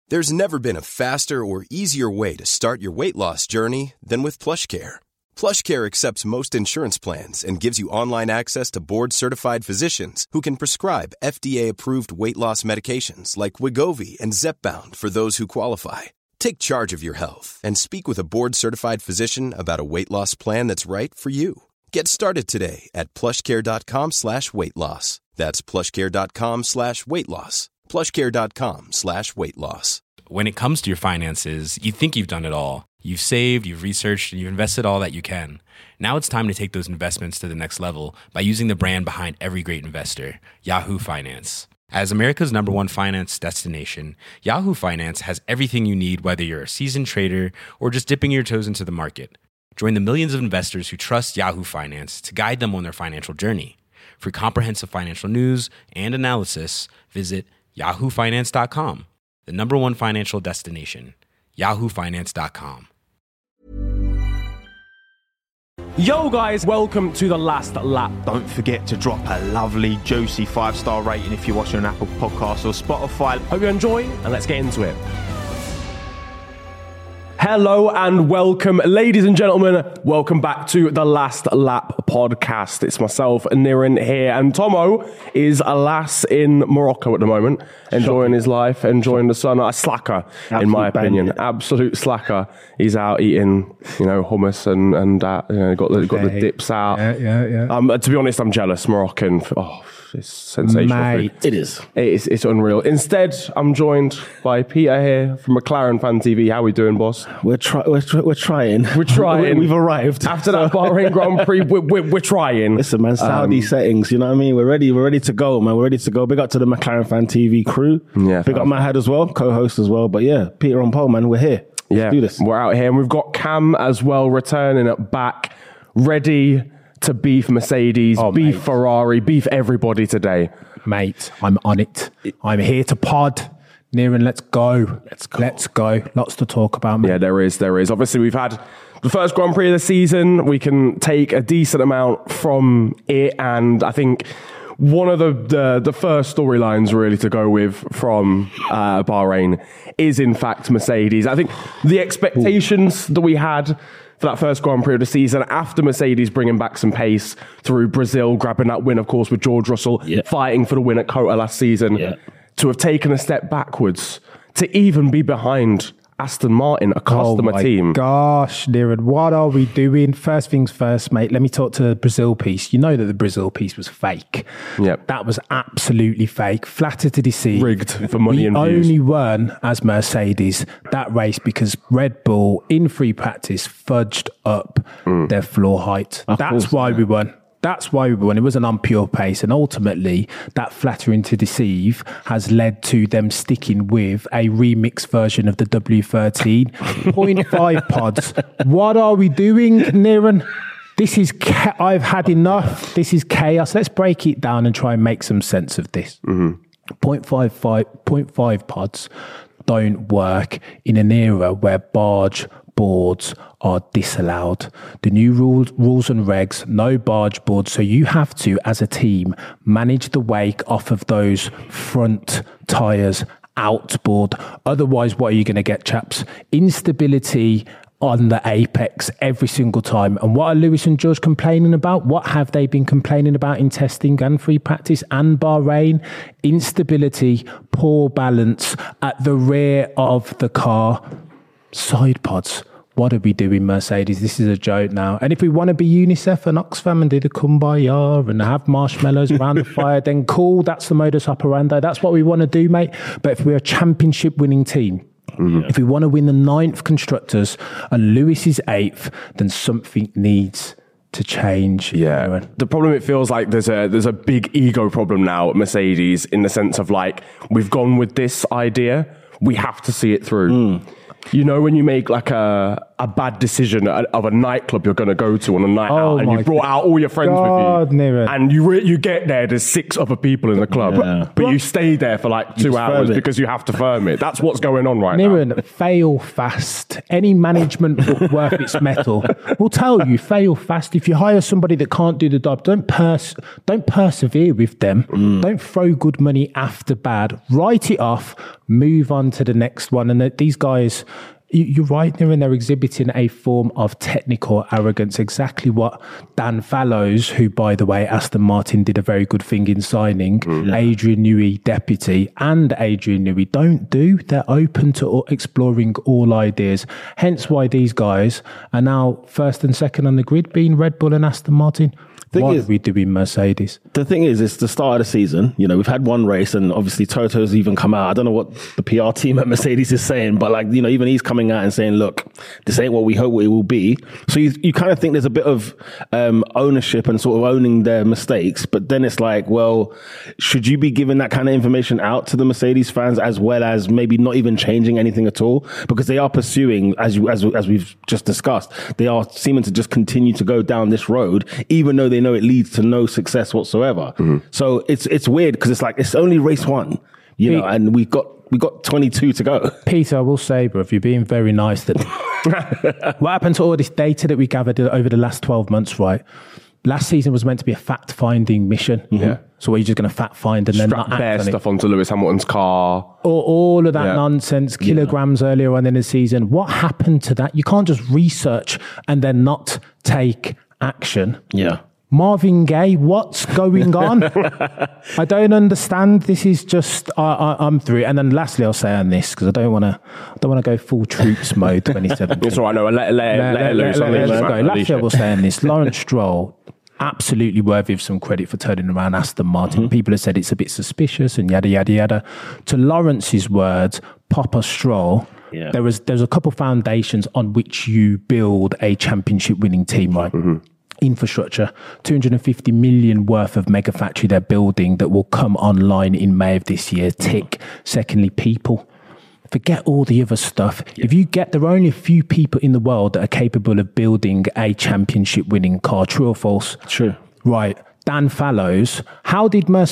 There's never been a faster or easier way to start your weight loss journey than with PlushCare. PlushCare accepts most insurance plans and gives you online access to board-certified physicians who can prescribe FDA-approved weight loss medications like Wegovy and Zepbound for those who qualify. Take charge of your health and speak with a board-certified physician about a weight loss plan that's right for you. Get started today at plushcare.com/weight loss. That's plushcare.com/weight loss. plushcare.com/weight loss. When it comes to your finances, you think you've done it all. You've saved, you've researched, and you've invested all that you can. Now it's time to take those investments to the next level by using the brand behind every great investor, Yahoo Finance. As America's #1 finance destination, Yahoo Finance has everything you need, whether you're a seasoned trader or just dipping your toes into the market. Join the millions of investors who trust Yahoo Finance to guide them on their financial journey. For comprehensive financial news and analysis, visit yahoofinance.com, the #1 financial destination, yahoofinance.com. Yo guys, welcome to The Last Lap. Don't forget to drop a lovely, juicy 5-star rating if you're watching on Apple Podcasts or Spotify. Hope you enjoy, and let's get into it. Hello and welcome, ladies and gentlemen. Welcome back to The Last Lap podcast. It's myself, Niren, here, and Tomo is, alas, in Morocco at the moment, enjoying his life, enjoying the sun. A slacker, in my opinion. Absolute slacker. He's out eating, hummus and got the dips out. Yeah. To be honest, I'm jealous. Moroccan. Oh, it's sensational. Mate, food. It's unreal. Instead, I'm joined by Peter here from McLaren Fan TV. How we doing, boss? We're trying. We're trying. We've arrived After that Bahrain Grand Prix. We're trying. Listen, man. Saudi settings. You know what I mean? We're ready. We're ready to go, man. We're ready to go. Big up to the McLaren Fan TV crew. Yeah. Big up Mahad as well, co-host as well. But yeah, Peter on pole, man. We're here. Let's do this. We're out here, and we've got Cam as well, returning at back, ready to beef Mercedes, beef mate. Ferrari, beef everybody today. Mate, I'm on it. I'm here to pod. Niren, let's go. Let's go. Lots to talk about, mate. Yeah, there is. Obviously, we've had the first Grand Prix of the season. We can take a decent amount from it, and I think one of the first storylines really to go with from Bahrain is, in fact, Mercedes. I think the expectations that we had for that first Grand Prix of the season, after Mercedes bringing back some pace through Brazil, grabbing that win, of course, with George Russell, fighting for the win at COTA last season, to have taken a step backwards, to even be behind Aston Martin, a customer team. Gosh, Niren, what are we doing? First things first, mate. Let me talk to the Brazil piece. You know that the Brazil piece was fake. Yep. That was absolutely fake. Flatter to deceive. Rigged for money and views. We only won as Mercedes that race because Red Bull, in free practice, fudged up their floor height. That's why we won. That's why we won. It was an unpure pace. And ultimately, that flattering to deceive has led to them sticking with a remixed version of the W13. 0.5 pods. What are we doing, Niren? I've had enough. This is chaos. Let's break it down and try and make some sense of this. 0.5 pods don't work in an era where barge boards are disallowed. The new rules and regs, no barge boards. So you have to, as a team, manage the wake off of those front tyres outboard. Otherwise, what are you going to get, chaps? Instability on the apex every single time. And what are Lewis and George complaining about? What have they been complaining about in testing and free practice and Bahrain? Instability, poor balance at the rear of the car. Side pods. What are we doing, Mercedes? This is a joke now. And if we want to be UNICEF and Oxfam and do the kumbaya and have marshmallows around the fire, then cool, that's the modus operandi. That's what we want to do, mate. But if we're a championship winning team, if we want to win the 9th Constructors and Lewis is 8th, then something needs to change. Yeah. The problem, it feels like there's a big ego problem now at Mercedes, in the sense of like, we've gone with this idea, we have to see it through. You know, when you make like a a bad decision of a nightclub you're going to go to on a night out, and you brought out all your friends with you, Niren. and you get there's 6 other people in the club, but you stay there for like 2 hours because you have to firm it. That's what's going on right now. Niren, fail fast. Any management book worth its metal will tell you, fail fast. If you hire somebody that can't do the job, don't persevere with them. Don't throw good money after bad. Write it off, move on to the next one. And these guys, you're right, they're exhibiting a form of technical arrogance, exactly what Dan Fallows, who, by the way, Aston Martin did a very good thing in signing, Adrian Newey, deputy, and Adrian Newey don't do. They're open to exploring all ideas. Hence why these guys are now first and second on the grid, being Red Bull and Aston Martin. What are we doing Mercedes? The thing is, it's the start of the season. You know, we've had one race, and obviously Toto's even come out. I don't know what the PR team at Mercedes is saying, but like, you know, even he's coming out and saying, look, this ain't what we hope it will be. So you kind of think there's a bit of ownership and sort of owning their mistakes. But then it's like, well, should you be giving that kind of information out to the Mercedes fans, as well as maybe not even changing anything at all? Because they are pursuing, as we've just discussed, they are seeming to just continue to go down this road, even though they know it leads to no success whatsoever. So it's weird, because it's like, it's only race 1, you know, and we got 22 to go. Peter, I will say, bro, if you're being very nice, that what happened to all this data that we gathered over the last 12 months, right? Last season was meant to be a fact-finding mission. Yeah. So you're just going to fact-find and then not act on stuff onto Lewis Hamilton's car. Or all of that nonsense, kilograms earlier on in the season. What happened to that? You can't just research and then not take action. Yeah. Marvin Gaye, what's going on? I don't understand. This is just I'm through it. And then lastly, I'll say on this, because I don't want to go full troops mode 2017. It's all right. No, let it loose. Let's go. Lastly, I will say on this, Lawrence Stroll, absolutely worthy of some credit for turning around Aston Martin. People have said it's a bit suspicious and yada yada yada. To Lawrence's words, Papa Stroll. Yeah. There's a couple foundations on which you build a championship winning team, right? Infrastructure, 250 million worth of mega factory they're building that will come online in May of this year. Tick. Secondly, people. Forget all the other stuff. If you there are only a few people in the world that are capable of building a championship winning car. True or false? True. Right. Dan Fallows. How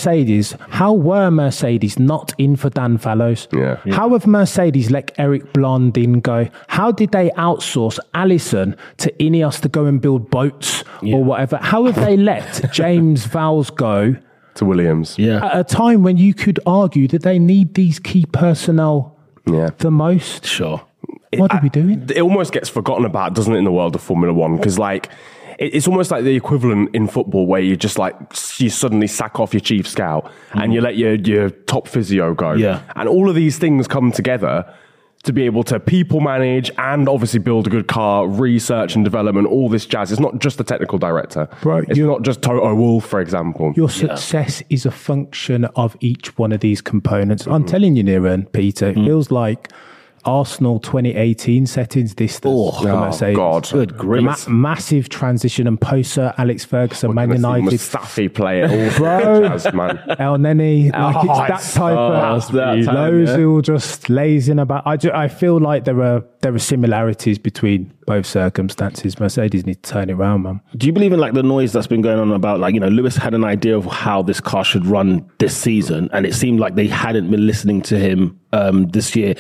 were Mercedes not in for Dan Fallows? Yeah. How have Mercedes let Eric Blondin go? How did they outsource Allison to Ineos to go and build boats or whatever? How have they let James Vowles go to Williams? Yeah. At a time when you could argue that they need these key personnel the most? Sure. What are we doing? It almost gets forgotten about, doesn't it, in the world of Formula One? Because like, it's almost like the equivalent in football where you just like, you suddenly sack off your chief scout and you let your top physio go. Yeah. And all of these things come together to be able to people manage and obviously build a good car, research and development, all this jazz. It's not just the technical director. Bro, it's not just Toto Wolff, for example. Your success is a function of each one of these components. I'm telling you, Niren, Peter, it feels like Arsenal 2018 settings distance. Oh, God. Good grief. Massive transition, and post Sir Alex Ferguson, Man United. Mustafi play it all. Bro, jazz, man. El Neni, like it's that type of Ozil just lazing about. I feel like there are similarities between both circumstances. Mercedes need to turn it around, man. Do you believe in like the noise that's been going on about, like, you know, Lewis had an idea of how this car should run this season, and it seemed like they hadn't been listening to him this year.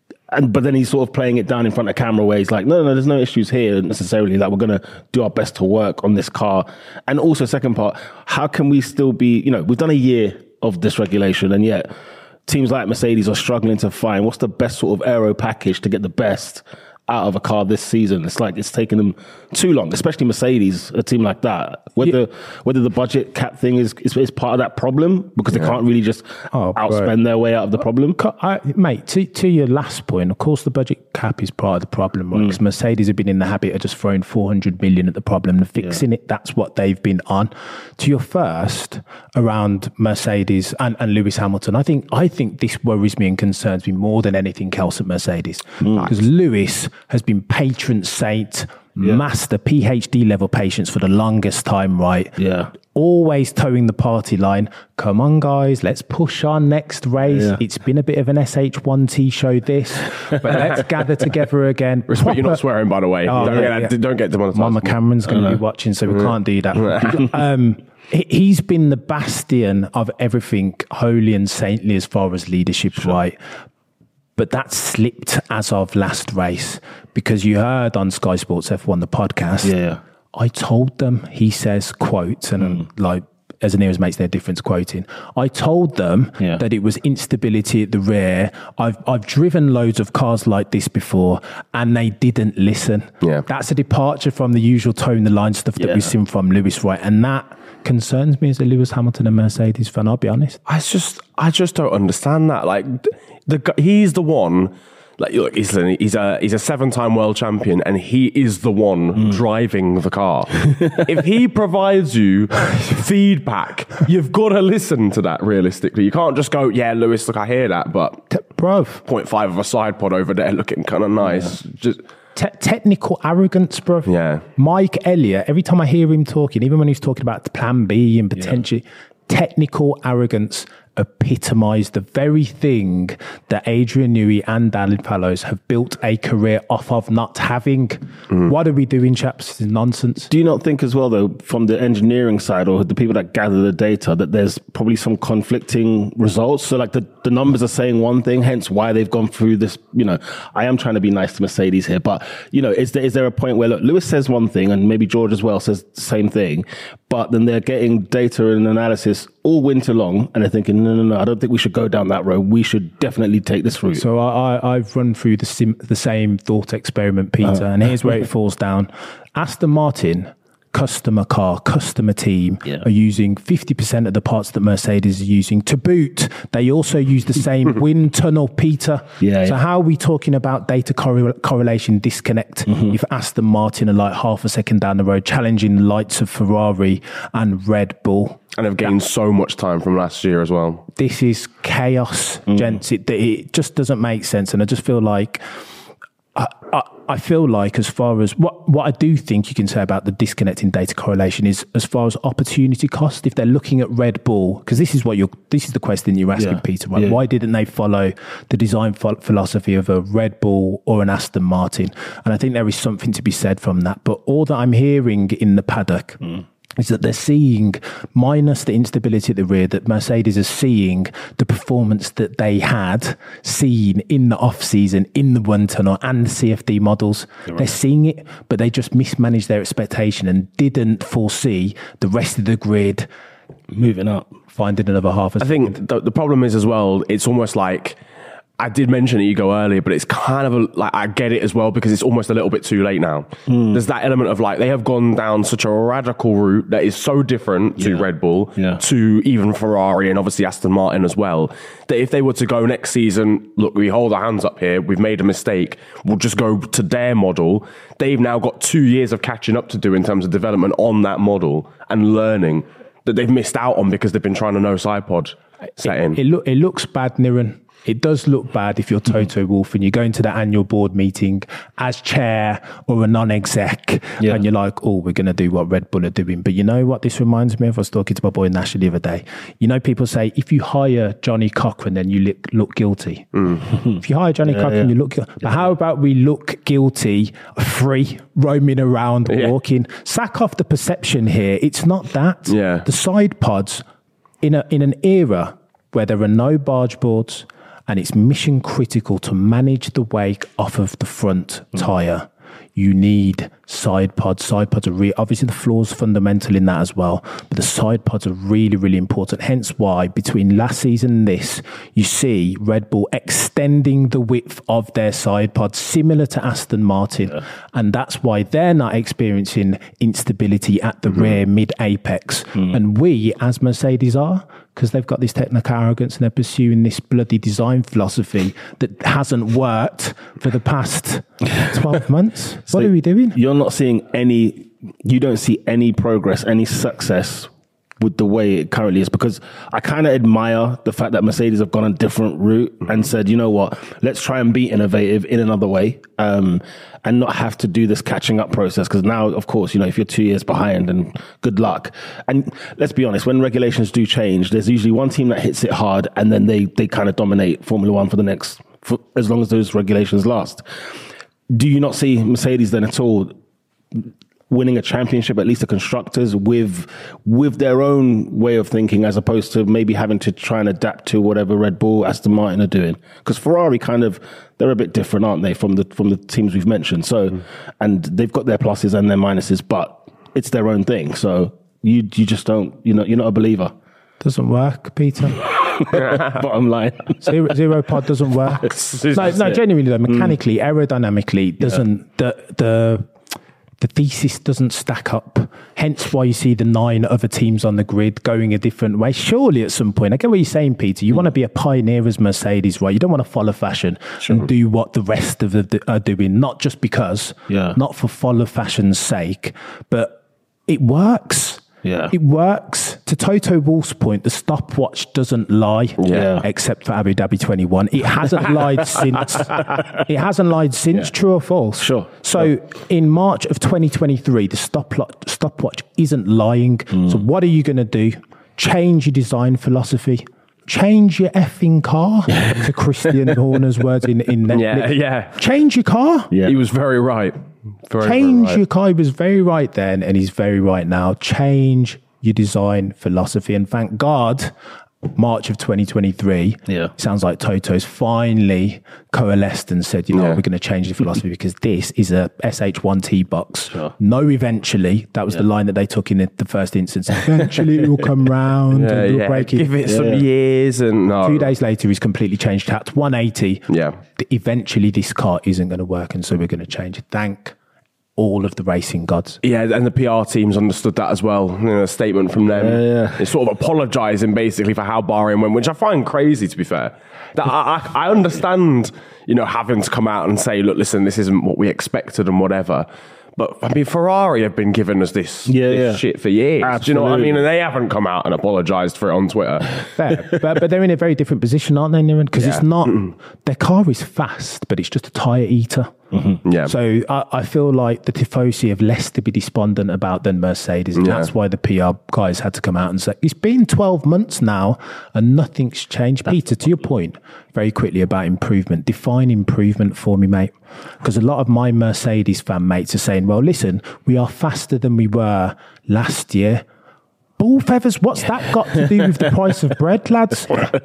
But then he's sort of playing it down in front of camera where he's like, no, there's no issues here necessarily. Like, we're going to do our best to work on this car. And also, second part, how can we still be, you know, we've done a year of this regulation, and yet teams like Mercedes are struggling to find what's the best sort of aero package to get the best out of a car this season. It's like it's taken them too long, especially Mercedes, a team like that. Whether the budget cap thing is part of that problem, because they can't really just outspend their way out of the problem. Mate, to your last point, of course the budget cap is part of the problem, right? Because Mercedes have been in the habit of just throwing 400 million at the problem and fixing it. That's what they've been on. To your first around Mercedes and Lewis Hamilton, I think this worries me and concerns me more than anything else at Mercedes, because Lewis has been patron saint, master PhD level patience for the longest time, right? Yeah. Always towing the party line. Come on, guys, let's push our next race. Yeah. It's been a bit of an SH1T show, this, but let's gather together again. Respect, you're not swearing, by the way. Don't get demonetized. Mama Cameron's going to be watching, so we can't do that. He's been the bastion of everything holy and saintly as far as leadership, right? But that slipped as of last race, because you heard on Sky Sports F1, the podcast. Yeah. I told them, he says, quote, and like, as an mates their difference quoting, I told them that it was instability at the rear. I've driven loads of cars like this before and they didn't listen. Yeah. That's a departure from the usual towing the line stuff that we've seen from Lewis, right? And that concerns me as a Lewis Hamilton and Mercedes fan, I'll be honest. I just don't understand that. Like, he's the one. Like, look, he's a 7-time world champion, and he is the one driving the car. If he provides you feedback, you've got to listen to that. Realistically, you can't just go, "Yeah, Lewis, look, I hear that, but bruv, 0.5 of a side pod over there, looking kind of nice." Just technical arrogance, bro. Yeah. Mike Elliott, every time I hear him talking, even when he's talking about the plan B and potentially technical arrogance, epitomised the very thing that Adrian Newey and Alan Fallows have built a career off of not having. What are we doing, chaps? This is nonsense. Do you not think as well, though, from the engineering side or the people that gather the data, that there's probably some conflicting results? So like the numbers are saying one thing, hence why they've gone through this. You know, I am trying to be nice to Mercedes here, but, you know, is there a point where, look, Lewis says one thing and maybe George as well says the same thing, but then they're getting data and analysis all winter long and they're thinking, no, I don't think we should go down that road. We should definitely take this route. So I've run through the same thought experiment, Peter, and here's where it falls down. Aston Martin, customer car, customer team, are using 50% of the parts that Mercedes is using. To boot, they also use the same wind tunnel, Peter. So how are we talking about data correlation disconnect if Aston Martin are like half a second down the road challenging the likes of Ferrari and Red Bull? And have gained so much time from last year as well. This is chaos, gents. It just doesn't make sense. And I just feel like, I feel like as far as what I do think you can say about the disconnect in data correlation is as far as opportunity cost, if they're looking at Red Bull, because this is the question you're asking, Peter, right? Why didn't they follow the design philosophy of a Red Bull or an Aston Martin? And I think there is something to be said from that. But all that I'm hearing in the paddock is that they're seeing, minus the instability at the rear, that Mercedes is seeing the performance that they had seen in the off-season, in the wind tunnel and the CFD models. Right. They're seeing it, but they just mismanaged their expectation and didn't foresee the rest of the grid moving up, finding another half a second. I think the problem is as well, it's almost like, I did mention ego earlier, but it's kind of like, I get it as well, because it's almost a little bit too late now. There's that element of like, they have gone down such a radical route that is so different to Red Bull, to even Ferrari and obviously Aston Martin as well, that if they were to go next season, look, we hold our hands up here, we've made a mistake, we'll just go to their model. They've now got 2 years of catching up to do in terms of development on that model and learning that they've missed out on because they've been trying to no side pod setting. It looks bad, Niren. It does look bad if you're Toto Wolff and you go into the annual board meeting as chair or a non-exec and you're like, oh, we're going to do what Red Bull are doing. But you know what this reminds me of? I was talking to my boy Nash the other day. You know, people say, if you hire Johnny Cochran, then you look guilty. If you hire Johnny Cochran, you look guilty. But how about we look guilty, free, roaming around, walking? Sack off the perception here. It's not that. The side pods, in an era where there are no barge boards, and it's mission critical to manage the wake off of the front tyre, you need side pods. Side pods are obviously the floor's fundamental in that as well, but the side pods are really, really important. Hence why between last season and this, you see Red Bull extending the width of their side pods, similar to Aston Martin. And that's why they're not experiencing instability at the rear mid-apex. And we, as Mercedes, are, because they've got this technical arrogance and they're pursuing this bloody design philosophy that hasn't worked for the past 12 months. So what are we doing? You don't see any progress, any success with the way it currently is, because I kind of admire the fact that Mercedes have gone a different route and said, you know what, let's try and be innovative in another way, and not have to do this catching up process. Because now, of course, if you're 2 years behind, then good luck. And let's be honest, when regulations do change, there's usually one team that hits it hard, and then they kind of dominate Formula One for as long as those regulations last. Do you not see Mercedes then at all winning a championship, at least the constructors, with their own way of thinking, as opposed to maybe having to try and adapt to whatever Red Bull, Aston Martin are doing? Because Ferrari they're a bit different, aren't they, from the teams we've mentioned? So, and they've got their pluses and their minuses, but it's their own thing. So you just don't, you're not a believer. Doesn't work, Peter. Bottom line, zero pod doesn't work. No, genuinely though, mechanically, aerodynamically, doesn't the thesis doesn't stack up. Hence why you see the 9 other teams on the grid going a different way. Surely at some point, I get what you're saying, Peter. You want to be a pioneer as Mercedes, right? You don't want to follow fashion and do what the rest of are doing, not just because, not for follow fashion's sake, but it works. Yeah. It works. To Toto Wolff's point, the stopwatch doesn't lie, except for Abu Dhabi 21. It hasn't lied since. It hasn't lied since, true or false? Sure. So in March of 2023, the stopwatch isn't lying. So what are you going to do? Change your design philosophy. Change your effing car, to Christian Horner's words in Netflix. Yeah. Change your car. Yeah. He was very right. Change your car. He was very right then, and he's very right now. Change your design philosophy. And thank God, March of 2023, sounds like Toto's finally coalesced and said, we're going to change the philosophy because this is a SH1T box. Sure. No, eventually. That was the line that they took in the first instance. Eventually it will come round and we'll break it. Give it some years. And 2 days later, he's completely changed tact. 180. Yeah. Eventually this car isn't going to work, and so we're going to change it. Thank all of the racing gods. Yeah, and the PR teams understood that as well. A statement from them. They're sort of apologising basically for how Bahrain went, which I find crazy, to be fair. That I understand, having to come out and say, look, listen, this isn't what we expected and whatever. But I mean, Ferrari have been giving us this shit for years. Absolutely. Do you know what I mean? And they haven't come out and apologised for it on Twitter. Fair. but they're in a very different position, aren't they, Niran? Because it's not, their car is fast, but it's just a tyre eater. Mm-hmm. Yeah. So I feel like the Tifosi have less to be despondent about than Mercedes. And that's why the PR guys had to come out and say, it's been 12 months now and nothing's changed. Peter, to your point, very quickly about improvement, define improvement for me, mate. Because a lot of my Mercedes fan mates are saying, well, listen, we are faster than we were last year. Ball feathers, what's that got to do with the price of bread, lads?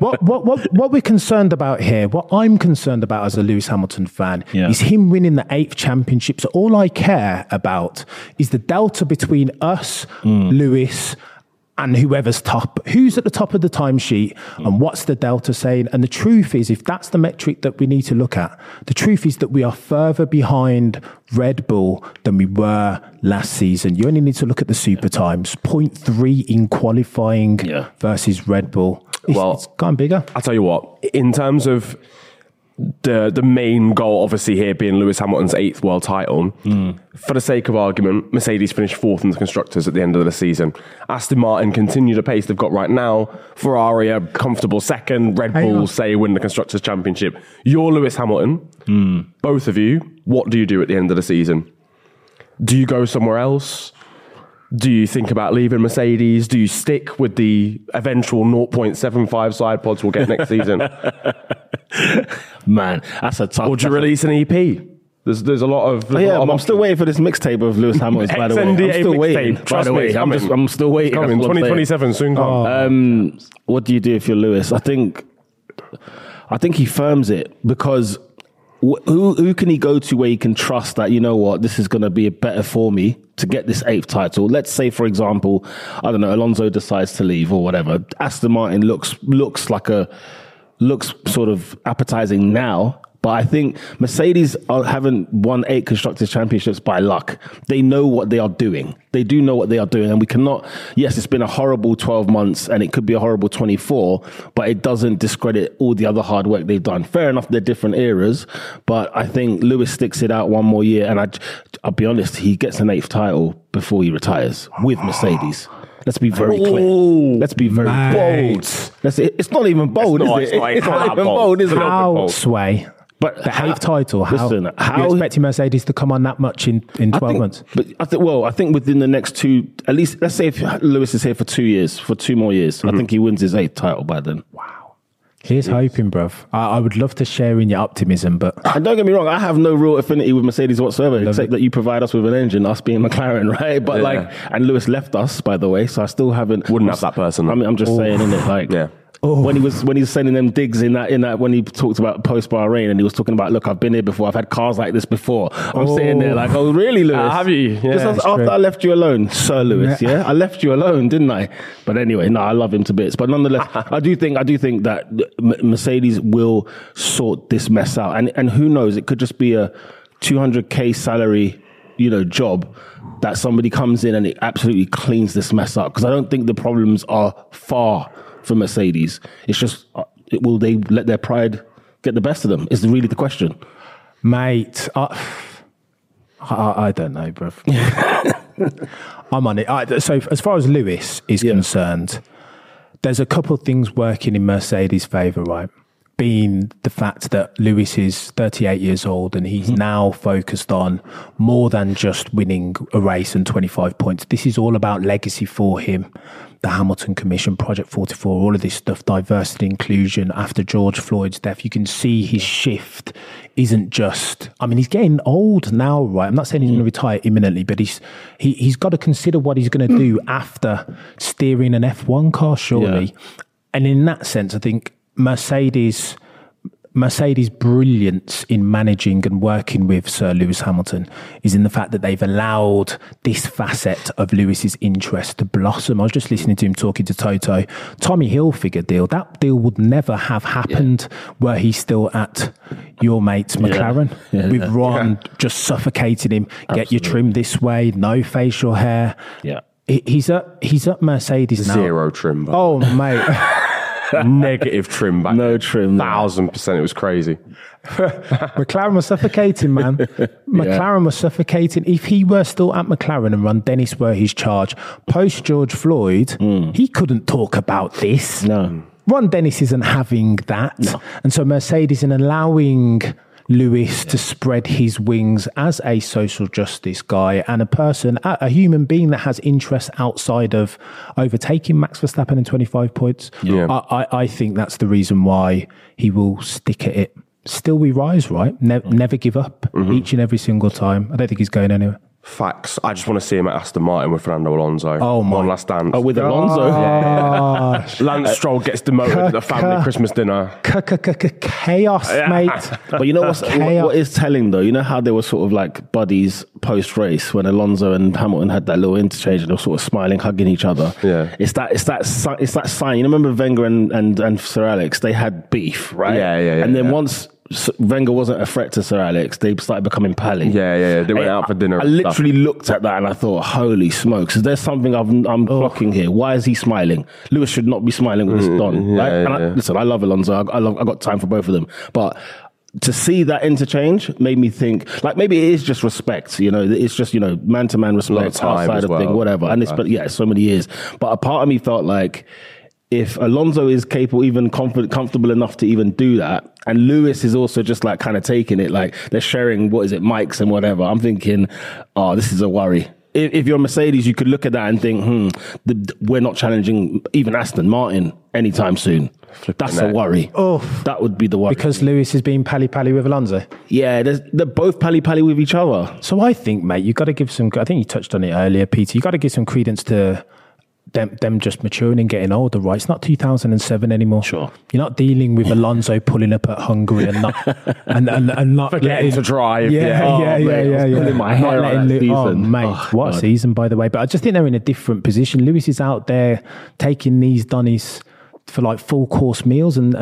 What we're concerned about here, what I'm concerned about as a Lewis Hamilton fan, is him winning the 8th championship. So all I care about is the delta between us, Lewis, and whoever's top. Who's at the top of the timesheet and what's the delta saying? And the truth is, if that's the metric that we need to look at, the truth is that we are further behind Red Bull than we were last season. You only need to look at the super times. 0.3 in qualifying versus Red Bull. It's gone bigger. I'll tell you what, in terms of the main goal, obviously, here being Lewis Hamilton's 8th world title, for the sake of argument, Mercedes finished 4th in the constructors at the end of the season. Aston Martin continue the pace they've got right now. Ferrari a comfortable 2nd. Red Bull say win the constructors championship. You're Lewis Hamilton, both of you. What do you do at the end of the season? Do you go somewhere else? Do you think about leaving Mercedes? Do you stick with the eventual 0.75 side pods we'll get next season? Man, that's a tough. Or do you release an EP? There's a lot of. I'm still waiting for this mixtape of Lewis Hamilton's. By the way, I'm still waiting. By the way, I'm still waiting. 2027 soon. What do you do if you're Lewis? I think he firms it, because who can he go to where he can trust that, this is going to be better for me to get this 8th title? Let's say, for example, I don't know, Alonso decides to leave or whatever. Aston Martin looks sort of appetizing now. But I think Mercedes haven't won 8 Constructors' Championships by luck. They know what they are doing. They do know what they are doing. And we cannot, yes, it's been a horrible 12 months and it could be a horrible 24, but it doesn't discredit all the other hard work they've done. Fair enough, they're different eras, but I think Lewis sticks it out one more year. And I'll be honest, he gets an 8th title before he retires with Mercedes. Let's be very clear. Let's be very bold. It's not even bold, is it? It's not even bold, is it? How Sway? But The eighth title. How listen, you expecting Mercedes to come on that much in 12 months? But I think within the next 2, at least, let's say if Lewis is here for 2 years, for 2 more years, I think he wins his 8th title by then. Wow. Here's hoping, bruv. I would love to share in your optimism, but... And don't get me wrong, I have no real affinity with Mercedes whatsoever, except that you provide us with an engine, us being McLaren, right? But and Lewis left us, by the way, so I still wouldn't have that person. I mean, I'm just saying, innit? When he was sending them digs in that when he talked about post Bahrain and he was talking about, look, I've been here before, I've had cars like this before. I'm sitting there like, oh really, Lewis? Have you? Yeah, just after I left you alone, Sir Lewis. Yeah, I left you alone, didn't I? But anyway, no, I love him to bits. But nonetheless, I do think that Mercedes will sort this mess out, and who knows, it could just be a 200k salary, job that somebody comes in and it absolutely cleans this mess up. Because I don't think the problems are far for Mercedes. It's just, will they let their pride get the best of them? Is really the question. Mate, I don't know, bruv. I'm on it. So as far as Lewis is concerned, there's a couple of things working in Mercedes' favour, right? Being the fact that Lewis is 38 years old and he's now focused on more than just winning a race and 25 points. This is all about legacy for him. The Hamilton Commission, Project 44, all of this stuff, diversity, inclusion. After George Floyd's death, you can see his shift isn't just... I mean, he's getting old now, right? I'm not saying he's going to retire imminently, but he's got to consider what he's going to do after steering an F1 car, surely. Yeah. And in that sense, I think Mercedes' brilliance in managing and working with Sir Lewis Hamilton is in the fact that they've allowed this facet of Lewis's interest to blossom. I was just listening to him talking to Toto. Tommy Hilfiger deal, that deal would never have happened were he still at your mate's McLaren with Ron just suffocating him. Absolutely. Get your trim this way, no facial hair. Yeah, he's at Mercedes now. Zero trim. Oh, mate. Negative trim back. No trim. 1,000%. It was crazy. McLaren was suffocating, man. McLaren was suffocating. If he were still at McLaren and Ron Dennis were his charge, post George Floyd, he couldn't talk about this. No. Ron Dennis isn't having that. No. And so Mercedes, in allowing Lewis to spread his wings as a social justice guy and a person, a human being that has interests outside of overtaking Max Verstappen in 25 points. Yeah. I think that's the reason why he will stick at it. Still we rise, right? Never give up each and every single time. I don't think he's going anywhere. Facts. I just want to see him at Aston Martin with Fernando Alonso. Oh, my. One last dance. Oh, with Alonso? Yeah. Lance Stroll gets demoted at the family Christmas dinner. Chaos, mate. But you know what is telling, though? You know how they were sort of like buddies post-race when Alonso and Hamilton had that little interchange and they were sort of smiling, hugging each other? Yeah. It's that sign. You remember Wenger and Sir Alex? They had beef, right? Yeah. And then once Wenger wasn't a threat to Sir Alex, they started becoming pally. Yeah. They went out for dinner. I literally looked at that and I thought, holy smokes, is there something I'm clocking here? Why is he smiling? Lewis should not be smiling with this Don. Right? Listen, I love Alonso. I got time for both of them. But to see that interchange made me think, like, maybe it is just respect, it's just, man-to-man respect outside of thing, whatever. And it's so many years. But a part of me felt like, if Alonso is capable, even comfortable enough to even do that, and Lewis is also just like kind of taking it, like they're sharing, mics and whatever, I'm thinking, this is a worry. If you're Mercedes, you could look at that and think, we're not challenging even Aston Martin anytime soon. That's a worry. Oh, that would be the worry. Because Lewis is being pally-pally with Alonso? Yeah, they're both pally-pally with each other. So I think, mate, you've got to give some, I think you touched on it earlier, Peter, you've got to give some credence to them just maturing and getting older, right? It's not 2007 anymore. Sure. You're not dealing with Alonso pulling up at Hungary and not and not forgetting to drive. Yeah. Pulling my hair out that season. What a season, by the way. But I just think they're in a different position. Lewis is out there taking these Donnies for like full course meals and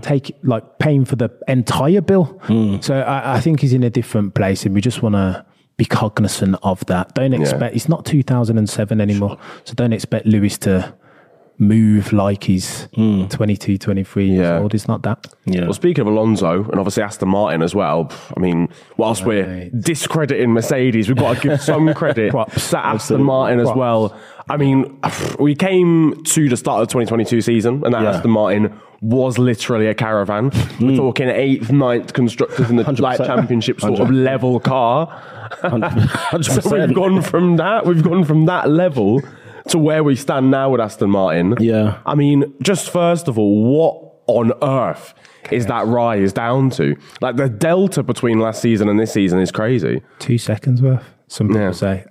paying for the entire bill. So I think he's in a different place, and we just want to be cognizant of that. Don't expect, it's not 2007 anymore. Sure. So don't expect Lewis to move like he's 22, 23 years old. It's not that. Yeah. Well, speaking of Alonso and obviously Aston Martin as well, I mean, whilst we're discrediting Mercedes, we've got to give some credit to Aston Martin as well. I mean, we came to the start of the 2022 season and that Aston Martin was literally a caravan. We're talking 8th, 9th constructors in the light championship sort of level car. 100%. So we've gone from that level to where we stand now with Aston Martin. Yeah. I mean, just first of all, what on earth is that rise down to? Like, the delta between last season and this season is crazy. 2 seconds worth, some people say.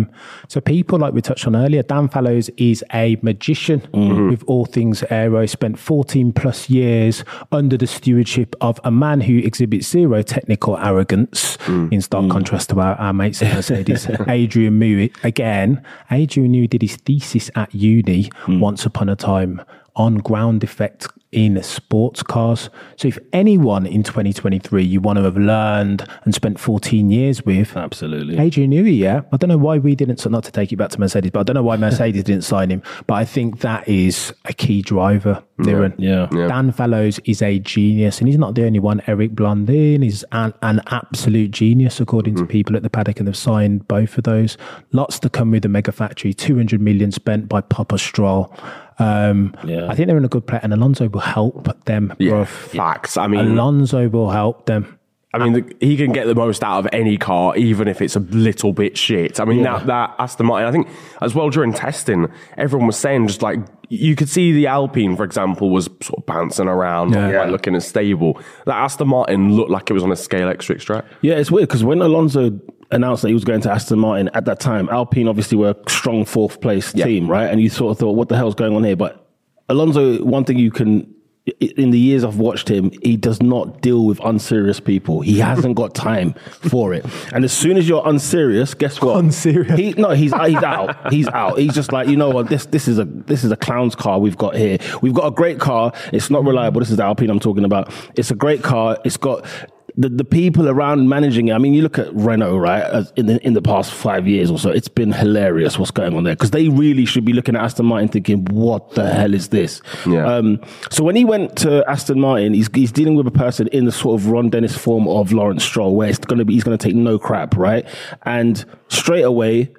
So people, like we touched on earlier, Dan Fallows is a magician with all things aero, spent 14 plus years under the stewardship of a man who exhibits zero technical arrogance, in stark contrast to our mates at Mercedes, Adrian Newey. Again, Adrian Newey did his thesis at uni once upon a time on ground effect in sports cars. So if anyone in 2023 you want to have learned and spent 14 years with, absolutely, Adrian Newey, I don't know why we didn't, so not to take it back to Mercedes, but I don't know why Mercedes didn't sign him, but I think that is a key driver, Darren. Yeah. Dan Fallows is a genius, and he's not the only one. Eric Blondin is an absolute genius, according to people at the paddock, and they've signed both of those. Lots to come with the mega factory, 200 million spent by Papa Stroll. I think they're in a good place, and Alonso will help them. Yeah, facts. I mean, Alonso will help them. I mean, he can get the most out of any car, even if it's a little bit shit. I mean, that Aston Martin, I think, as well, during testing, everyone was saying just like, you could see the Alpine, for example, was sort of bouncing around, not quite looking as stable. That Aston Martin looked like it was on a Scale X6 track. Yeah, it's weird because when Alonso announced that he was going to Aston Martin at that time, Alpine obviously were a strong 4th place team, right? And you sort of thought, what the hell's going on here? But Alonso, one thing you can, in the years I've watched him, he does not deal with unserious people. He hasn't got time for it. And as soon as you're unserious, guess what? Unserious? He's out. He's out. He's just like, you know what? This is a clown's car we've got here. We've got a great car. It's not reliable. This is the Alpine I'm talking about. It's a great car. It's got the people around managing it. I mean, you look at Renault, right? In the past 5 years or so, it's been hilarious what's going on there, because they really should be looking at Aston Martin thinking, what the hell is this? Yeah. So when he went to Aston Martin, he's dealing with a person in the sort of Ron Dennis form of Lawrence Stroll, where he's going to take no crap, right? And straight away,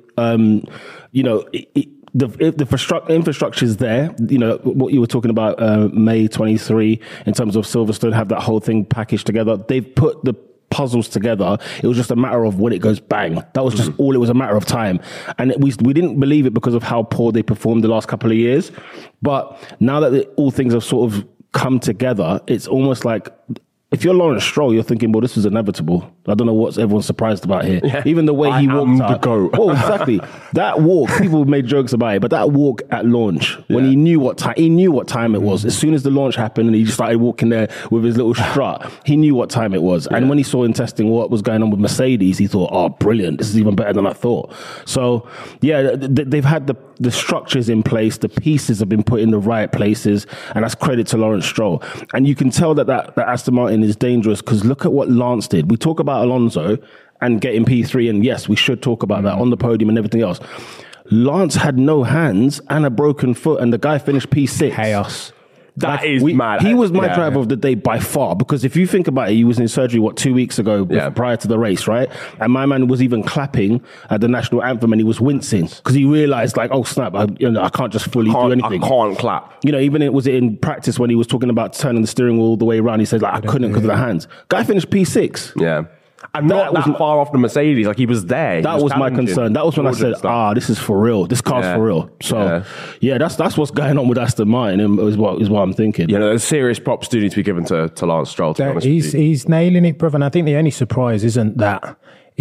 the infrastructure is there. You know, what you were talking about, May 23, in terms of Silverstone, have that whole thing packaged together. They've put the puzzles together. It was just a matter of when it goes bang. That was just all. It was a matter of time. And we didn't believe it because of how poor they performed the last couple of years. But now that all things have sort of come together, it's almost like, if you're Lawrence Stroll, you're thinking, well, this is inevitable. I don't know what everyone's surprised about here. Yeah. Even the way he walked out. The GOAT. Well, exactly. That walk, people made jokes about it, but that walk at launch, when he knew what time it was. As soon as the launch happened and he just started walking there with his little strut, he knew what time it was. And when he saw in testing what was going on with Mercedes, he thought, oh, brilliant. This is even better than I thought. So, yeah, they've had the structures in place. The pieces have been put in the right places. And that's credit to Lawrence Stroll. And you can tell that Aston Martin is dangerous, because look at what Lance did. We talk about Alonso and getting P3, and yes, we should talk about that on the podium and everything else. Lance had no hands and a broken foot, and the guy finished P6. Chaos. That is mad. He was my driver of the day by far, because if you think about it, he was in surgery, 2 weeks ago prior to the race, right? And my man was even clapping at the national anthem, and he was wincing because he realized, like, oh snap, I can't just fully do anything. I can't clap. You know, even was it in practice when he was talking about turning the steering wheel all the way around, he said, like, I couldn't because of the hands. Guy finished P6. Yeah. And not that far off the Mercedes, like he was there. That was my concern. That was when I said, this is for real. This car's for real. So, that's what's going on with Aston Martin, is what I'm thinking. You know, there's serious props do need to be given to Lance Stroll, to be honest with you. He's nailing it, brother. And I think the only surprise isn't that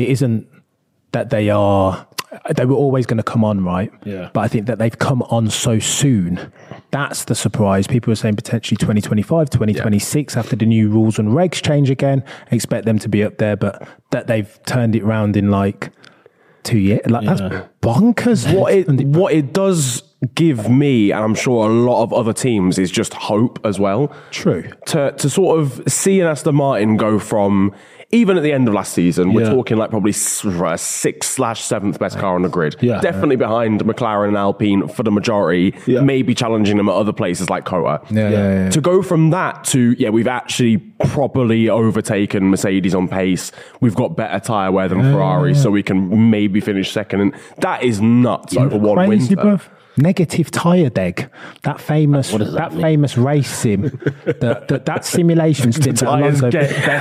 they were always going to come on, right? Yeah. But I think that they've come on so soon. That's the surprise. People are saying potentially 2025, 2026 after the new rules and regs change again. Expect them to be up there, but that they've turned it around in like 2 years. Like, that's bonkers. What it does give me, and I'm sure a lot of other teams, is just hope as well. True. To sort of see an Aston Martin go from even at the end of last season, we're Yeah. talking like probably 6th/7th best car on the grid. Yeah. Definitely behind McLaren and Alpine for the majority, Yeah. maybe challenging them at other places like COTA. Yeah. To go from that to, we've actually properly overtaken Mercedes on pace. We've got better tyre wear than Ferrari, so we can maybe finish second. And that is nuts over one Crazy, winter. bruv. Negative tyre deg. That famous What does that mean? famous race sim. that simulation stint that Tyres Alonso.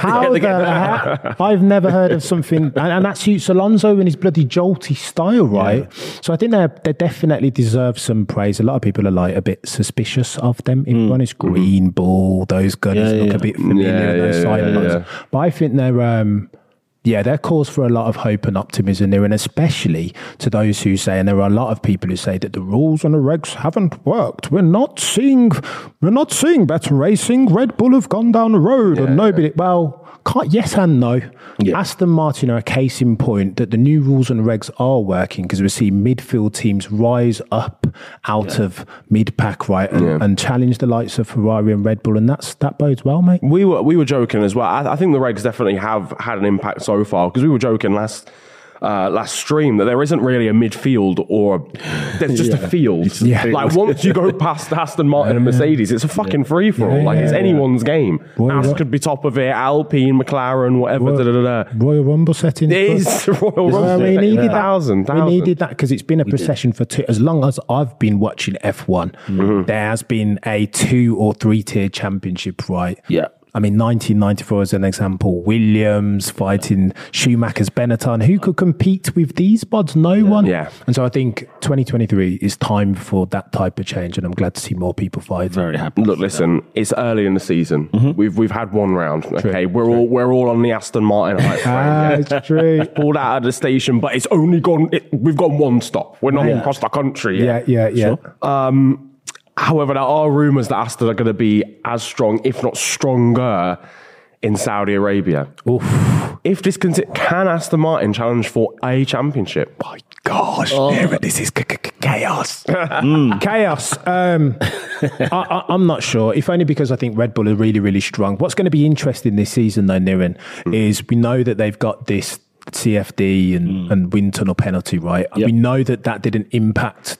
I've never heard of something, and that suits Alonso and his bloody jolty style, right? So I think they definitely deserve some praise. A lot of people are like a bit suspicious of them. If you're honest, green ball, those guns look a bit familiar. Those sidelines. But I think they're cause for a lot of hope and optimism there, and especially to those who say, and there are a lot of people who say that the rules and the regs haven't worked. We're not seeing better racing. Red Bull have gone down the road, and nobody. Well, yes and no. Yeah. Aston Martin are a case in point that the new rules and regs are working, because we see midfield teams rise up out of mid-pack, right, and challenge the likes of Ferrari and Red Bull, and that bodes well, mate. We were joking as well. I think the regs definitely have had an impact so far, because we were joking last stream that there isn't really a midfield, or there's just a field. Like once you go past Aston Martin and Mercedes, it's a fucking free for all. Like it's anyone's game. As could be top of it, Alpine, McLaren, whatever. Royal Rumble setting. It is Royal Rumble. We needed that. Thousand. We needed that because it's been a procession for as long as I've been watching F1. There has been a 2 or 3 tier championship, right? Yeah. I mean, 1994 as an example, Williams fighting Schumacher's Benetton. Who could compete with these bods? No one. Yeah. And so I think 2023 is time for that type of change, and I'm glad to see more people fight. Very happy. Look, listen, it's early in the season. We've had one round. Okay, we're all on the Aston Martin hype train. It's true. Pulled out of the station, but it's only gone. We've gone one stop. We're not across the country yet. Yeah. However, there are rumours that Aston are going to be as strong, if not stronger, in Saudi Arabia. Oof. If this can Aston Martin challenge for a championship? My gosh, this is chaos. Chaos. I'm not sure, if only because I think Red Bull are really, really strong. What's going to be interesting this season, though, Niren, is we know that they've got this CFD and wind tunnel penalty, right? Yep. We know that didn't impact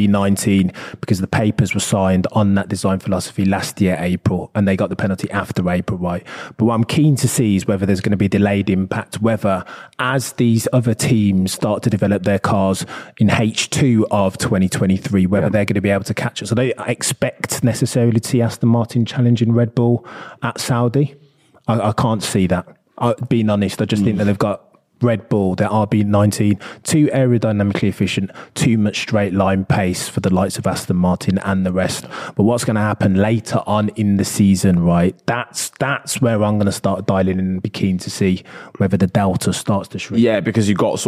RB19 because the papers were signed on that design philosophy last year, April, and they got the penalty after April, right? But what I'm keen to see is whether there's going to be a delayed impact, whether as these other teams start to develop their cars in H2 of 2023, whether they're going to be able to catch us. So I don't expect necessarily to see Aston Martin challenging Red Bull at Saudi. I can't see that. Being honest, I just think that they've got Red Bull, their RB19, too aerodynamically efficient, too much straight line pace for the likes of Aston Martin and the rest. But what's going to happen later on in the season, right? That's where I'm going to start dialing in and be keen to see whether the delta starts to shrink. Yeah, because you've got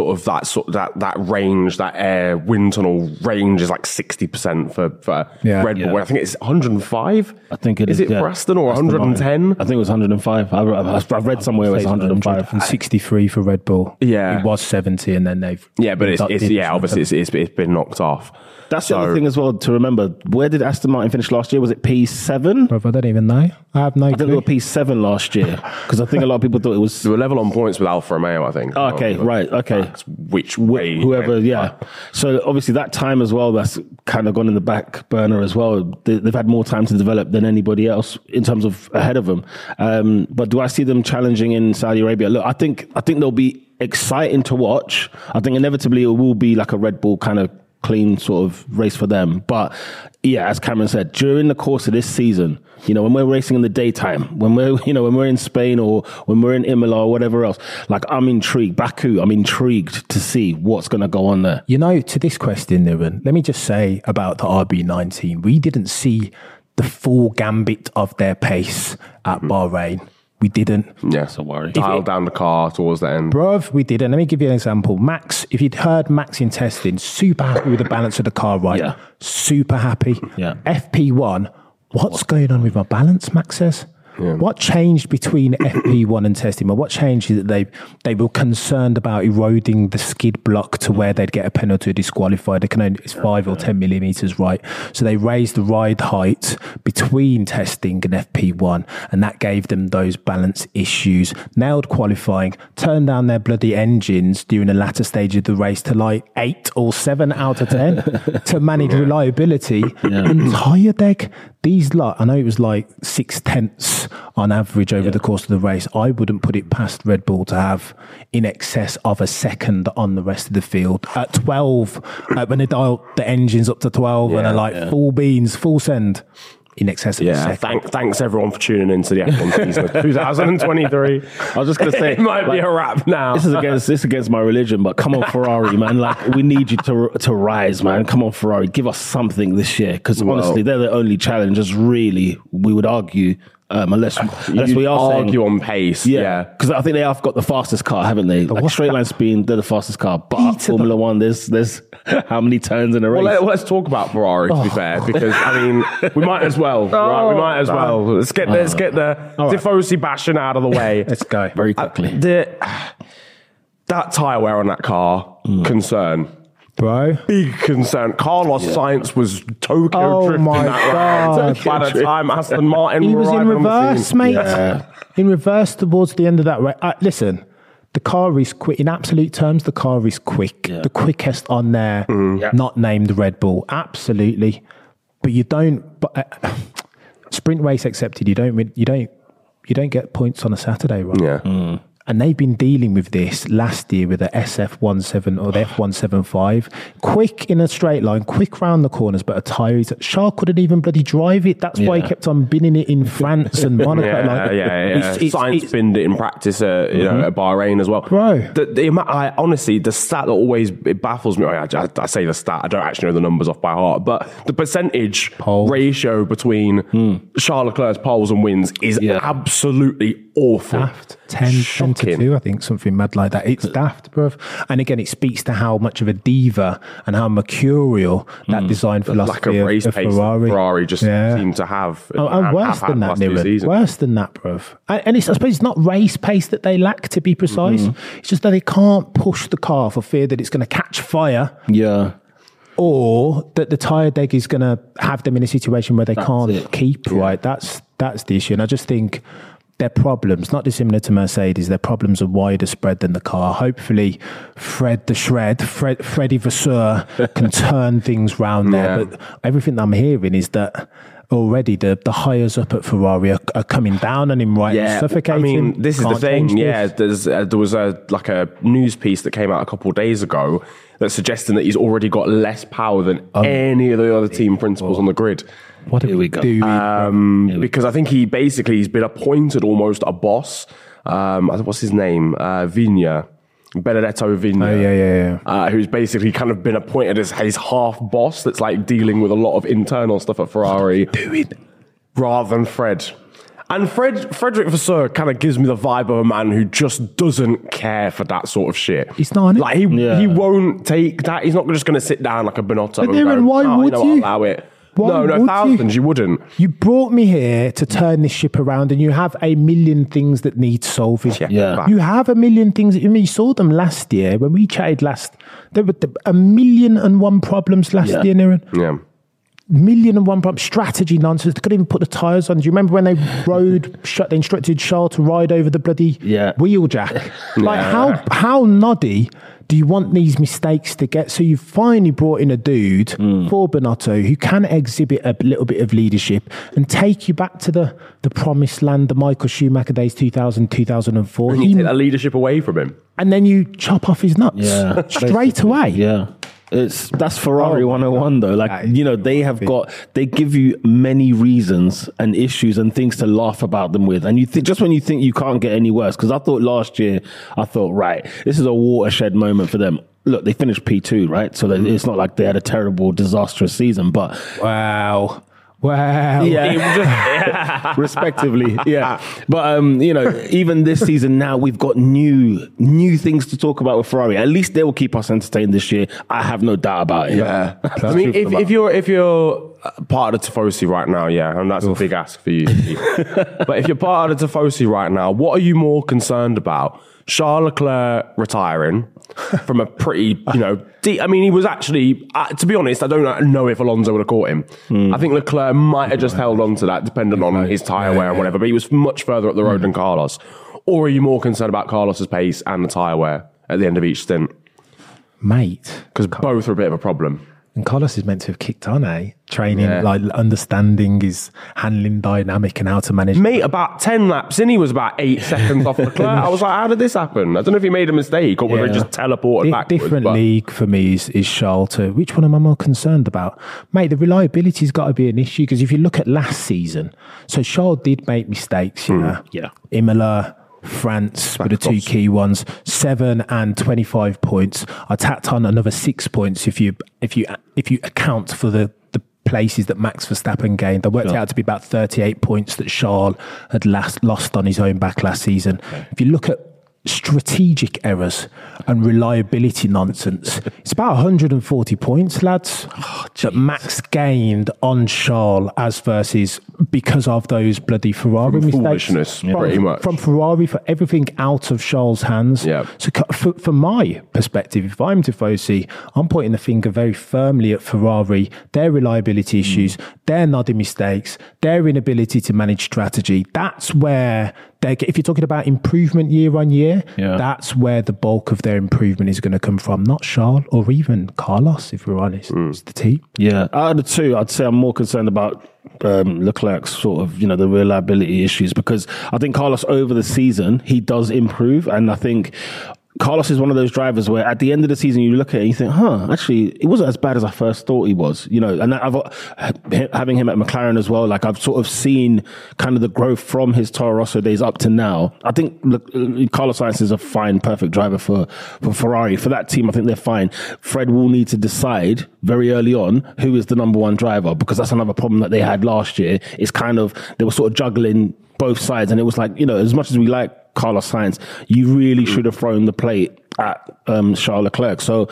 that range, that air wind tunnel range is like 60% for Red Bull. I think it's 105. I think it is. Is it for Aston or 110? I think it was 105. I've read somewhere it's 105. And 63 for Red Bull. Yeah. It was 70 and then they've... Yeah, but obviously it's been knocked off. That's the other thing as well to remember. Where did Aston Martin finish last year? Was it P7? Bro, I don't even know. I have no I think they clue. were P7 last year because I think a lot of people thought it was... They were level on points with Alfa Romeo, I think. Okay, right, okay. That's which way? Whoever, yeah. So obviously that time as well, that's kind of gone in the back burner as well. They've had more time to develop than anybody else in terms of ahead of them. But do I see them challenging in Saudi Arabia? Look, I think they'll be exciting to watch. I think inevitably it will be like a Red Bull kind of clean sort of race for them. But yeah, as Cameron said, during the course of this season, when we're racing in the daytime, when we're in Spain or when we're in Imola or whatever else, like I'm intrigued. Baku, I'm intrigued to see what's going to go on there. To this question, Niren, let me just say about the RB19, we didn't see the full gambit of their pace at Bahrain. We didn't. Yeah, so worry. Dialed down the car towards the end. Bruv, we didn't. Let me give you an example. Max, if you'd heard Max in testing, super happy with the balance of the car, right? Yeah. Super happy. Yeah. FP1, what's going on with my balance, Max says? What changed between FP1 and testing? Well, what changed is that they were concerned about eroding the skid block to where they'd get a penalty or disqualified. It's 5 or 10 millimeters, right? So they raised the ride height between testing and FP1, and that gave them those balance issues. Nailed qualifying, turned down their bloody engines during the latter stage of the race to like 8 or 7 out of 10 to manage reliability. And tyre deck, these lot, I know it was like 0.6 on average over the course of the race. I wouldn't put it past Red Bull to have in excess of a second on the rest of the field. At 12, when they dial the engines up to 12 and are like full beans, full send. In excess of a second. Thanks everyone for tuning into the F1 season of 2023. I was just going to say, it might be a wrap now. This is against my religion, but come on, Ferrari, man. Like, we need you to rise, man. Come on, Ferrari, give us something this year, because honestly, they're the only challengers. Really, we would argue. Unless we argue on pace, because I think they have got the fastest car, haven't they? Like straight line speed, they're the fastest car. But Formula One, there's how many turns in a race? Well, let's talk about Ferrari to be fair, because I mean, we might as well, right? We might as well. Let's get the Tifosi bashing out of the way. Let's go very quickly. That tyre wear on that car, concern. Bro, big concern. Carlos Sainz was Tokyo drifting that round. By the time Aston Martin he was in reverse, mate. In reverse towards the end of that race. Listen, the car is quick. In absolute terms, the car is quick. The quickest on there, not named Red Bull. Absolutely, but you don't. But sprint race accepted. You don't win. You don't get points on a Saturday, right? Yeah. And they've been dealing with this last year with the SF17 or the F175. Quick in a straight line, quick round the corners, but a tyre. Charles couldn't even bloody drive it. That's why he kept on binning it in France and Monaco. Sainz binned it in practice at Bahrain as well. Bro. Honestly, the stat that always baffles me, I say the stat, I don't actually know the numbers off by heart, but the percentage ratio between Charles Leclerc's poles and wins is absolutely awful. Daft. 10 to 2, I think, something mad like that. It's daft, bruv. And again, it speaks to how much of a diva and how mercurial that design philosophy like a race of pace Ferrari just seemed to have. And worse than that, Niran. Worse than that, bruv. And I suppose it's not race pace that they lack, to be precise. It's just that they can't push the car for fear that it's going to catch fire. Yeah. Or that the tyre deck is going to have them in a situation where they can't keep, right? That's the issue. And I just think their problems, not dissimilar to Mercedes, their problems are wider spread than the car. Hopefully, Freddie Vasseur can turn things round there. But everything I'm hearing is that already the hires up at Ferrari are coming down on him, right? Suffocating. I mean, this is the thing. There was a news piece that came out a couple of days ago that's suggesting that he's already got less power than any of the other team principals on the grid. What do we go? Because I think he's been appointed almost a boss. What's his name? Benedetto Vigna. Who's basically kind of been appointed as his half boss that's like dealing with a lot of internal stuff at Ferrari. Rather than Fred. And Frederick Vasseur kind of gives me the vibe of a man who just doesn't care for that sort of shit. He's not on it. Like he won't take that. He's not just going to sit down like a Bonotto and go, why would you? Allow it. No, thousands, you wouldn't. You brought me here to turn this ship around and you have a million things that need solving. You have a million things. You saw them last year when we chatted last. There were 1,000,001 problems last year, Niran. Yeah. 1,000,001 problems. Strategy nonsense. They couldn't even put the tyres on. Do you remember when they they instructed Charles to ride over the bloody wheel jack? Like how noddy do you want these mistakes to get? So you finally brought in a dude for Bonotto who can exhibit a little bit of leadership and take you back to the promised land, the Michael Schumacher days, 2000, 2004. You take that leadership away from him. And then you chop off his nuts straight away. Yeah. That's Ferrari 101 though. Like, they give you many reasons and issues and things to laugh about them with. And you just when you think you can't get any worse, because I thought last year, right, this is a watershed moment for them. Look, they finished P2, right? So it's not like they had a terrible, disastrous season, but wow. Wow. Yeah, respectively. Yeah, but even this season now, we've got new things to talk about with Ferrari. At least they will keep us entertained this year. I have no doubt about it. Yeah, I mean, if you're part of the Tifosi right now, yeah, and that's a big ask for you. But if you're part of the Tifosi right now, what are you more concerned about? Charles Leclerc retiring from a pretty, I mean, he was actually, to be honest, I don't know if Alonso would have caught him. I think Leclerc might have just held on to that, depending on his tyre wear and whatever, but he was much further up the road than Carlos. Or are you more concerned about Carlos's pace and the tyre wear at the end of each stint? Mate. Because both are a bit of a problem. And Carlos is meant to have kicked on, training, like understanding his handling dynamic and how to manage. Mate, about 10 laps in, he was about 8 seconds off Leclerc. I was like, how did this happen? I don't know if he made a mistake or whether he just teleported backwards. Different league for me is Charles too. Which one am I more concerned about? Mate, the reliability's got to be an issue, because if you look at last season, so Charles did make mistakes, Yeah. Imola, France were the two key ones. 7 and 25 points. I tacked on another 6 points if you account for the places that Max Verstappen gained. I worked out to be about 38 points that Charles had lost on his own back last season. Okay. If you look at strategic errors and reliability nonsense, it's about 140 points, lads, that Max gained on Charles as versus because of those bloody Ferrari mistakes. Foolishness, pretty much. From Ferrari, for everything out of Charles' hands. Yeah. So from my perspective, if I'm Tifosi, I'm pointing the finger very firmly at Ferrari, their reliability issues, their nodding mistakes, their inability to manage strategy. That's where if you're talking about improvement year on year, that's where the bulk of their improvement is going to come from, not Charles or even Carlos, if we're honest. It's the team. Yeah, out of the two, I'd say I'm more concerned about Leclerc's sort of, the reliability issues, because I think Carlos over the season, he does improve. And I think Carlos is one of those drivers where at the end of the season, you look at it and you think, actually, it wasn't as bad as I first thought he was, and having him at McLaren as well, like I've sort of seen kind of the growth from his Toro Rosso days up to now. I think Carlos Sainz is a fine, perfect driver for Ferrari. For that team, I think they're fine. Fred will need to decide very early on who is the number one driver, because that's another problem that they had last year. It's kind of, they were sort of juggling both sides, and it was like, as much as we like Carlos Sainz, you really should have thrown the plate at Charles Leclerc. So,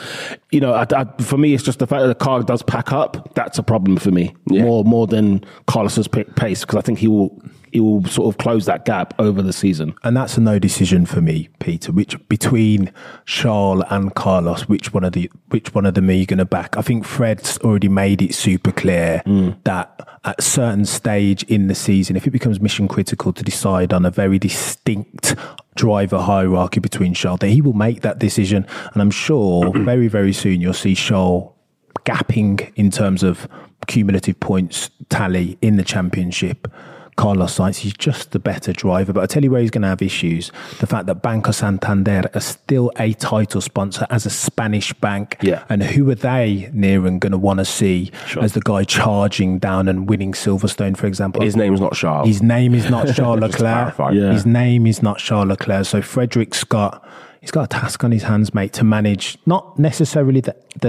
for me, it's just the fact that the car does pack up. That's a problem for me, more than Carlos's pace, because I think he will sort of close that gap over the season. And that's a no decision for me, Peter. Which between Charles and Carlos, which one of them are you going to back? I think Fred's already made it super clear that at a certain stage in the season, if it becomes mission critical to decide on a very distinct driver hierarchy between Charles, then he will make that decision. And I'm sure very, very soon you'll see Charles gapping in terms of cumulative points tally in the championship. Carlos Sainz, he's just the better driver. But I tell you where he's going to have issues. The fact that Banco Santander are still a title sponsor as a Spanish bank. Yeah. And who are they, Niran, going to want to see as the guy charging down and winning Silverstone, for example? His name's not Charles. His name is not Charles Leclerc. His name is not Charles Leclerc. So Frederick's got a task on his hands, mate, to manage not necessarily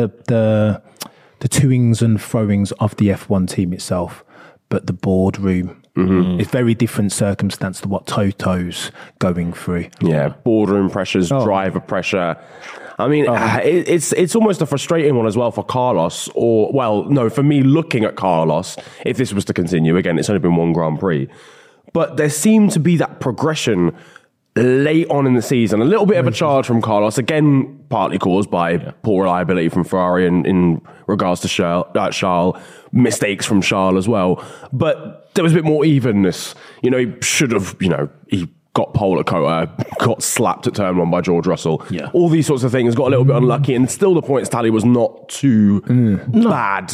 the toings and froings of the F1 team itself, but the boardroom. It's very different circumstance to what Toto's going through. Yeah, boardroom pressures, driver pressure. I mean, it's almost a frustrating one as well for Carlos, for me looking at Carlos, if this was to continue, again, it's only been one Grand Prix, but there seemed to be that progression late on in the season, a little bit of a charge from Carlos, again, partly caused by poor reliability from Ferrari in regards to Charles, mistakes from Charles as well. But there was a bit more evenness. He should have, he got pole at Kota, got slapped at turn 1 by George Russell. Yeah. All these sorts of things, got a little bit unlucky, and still the points tally was not too bad.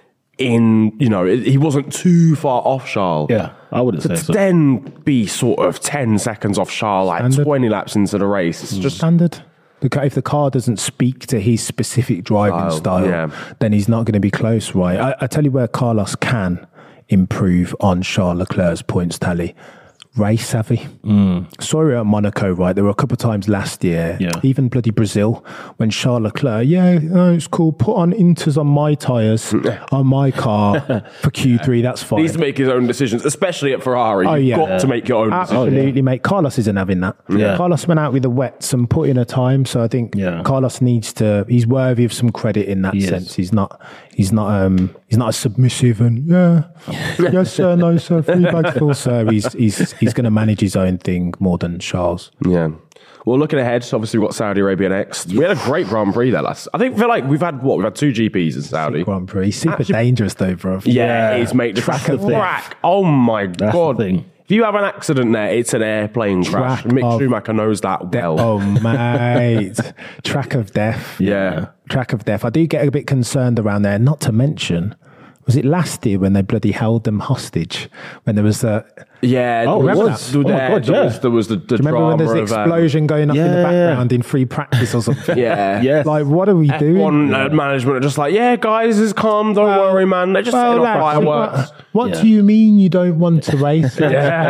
He wasn't too far off Charles. Yeah, I wouldn't say so. To then be sort of 10 seconds off Charles, like standard. 20 laps into the race, it's just standard. If the car doesn't speak to his specific driving style, then he's not going to be close, right? I tell you where Carlos can improve on Charles Leclerc's points tally. race savvy. Saw it at Monaco, right? There were a couple of times last year, even bloody Brazil, when Charles Leclerc, it's cool, put on Inters on my tyres, on my car for Q3, that's fine. He needs to make his own decisions, especially at Ferrari. You've got to make your own decisions. Absolutely, mate. Carlos isn't having that. Carlos went out with the wets and put in a time, so I think Carlos needs to, he's worthy of some credit in that sense. He's not a submissive and yes sir, no sir, 3 bags full sir. He's going to manage his own thing more than Charles. Yeah. Well, looking ahead, obviously we've got Saudi Arabia next. We had a great Grand Prix there last. I feel like we've had 2 GPs in Saudi. Grand Prix, super dangerous though, bro. Yeah, it's mate. The track. Oh my God. Thing. If you have an accident there, it's an airplane crash. Mick Schumacher knows that well. Oh, mate. Track of death. Yeah. Track of death. I do get a bit concerned around there, not to mention, was it last year when they bloody held them hostage? When there was a... Yeah. Oh, it was. Oh, my God, There was the do you remember when there's an explosion going up in the background in free practice or something? Yeah. Like, what are we doing? F1 management are just like, guys, it's calm, don't worry, man. They're just setting off fireworks. What do you mean you don't want to race?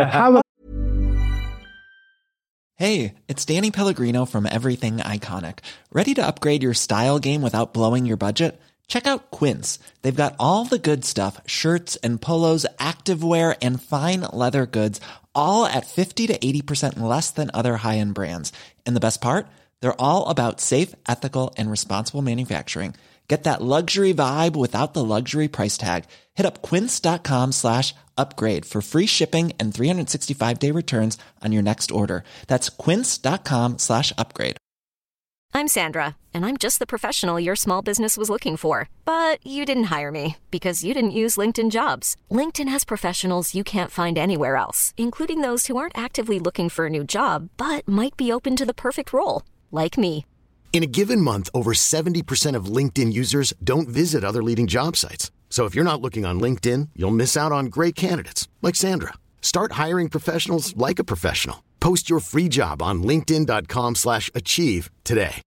Hey, it's Danny Pellegrino from Everything Iconic. Ready to upgrade your style game without blowing your budget? Check out Quince. They've got all the good stuff, shirts and polos, activewear, and fine leather goods, all at 50 to 80% less than other high-end brands. And the best part? They're all about safe, ethical, and responsible manufacturing. Get that luxury vibe without the luxury price tag. Hit up quince.com/upgrade for free shipping and 365-day returns on your next order. That's quince.com/upgrade. I'm Sandra, and I'm just the professional your small business was looking for. But you didn't hire me because you didn't use LinkedIn Jobs. LinkedIn has professionals you can't find anywhere else, including those who aren't actively looking for a new job, but might be open to the perfect role, like me. In a given month, over 70% of LinkedIn users don't visit other leading job sites. So if you're not looking on LinkedIn, you'll miss out on great candidates like Sandra. Start hiring professionals like a professional. Post your free job on linkedin.com/achieve today.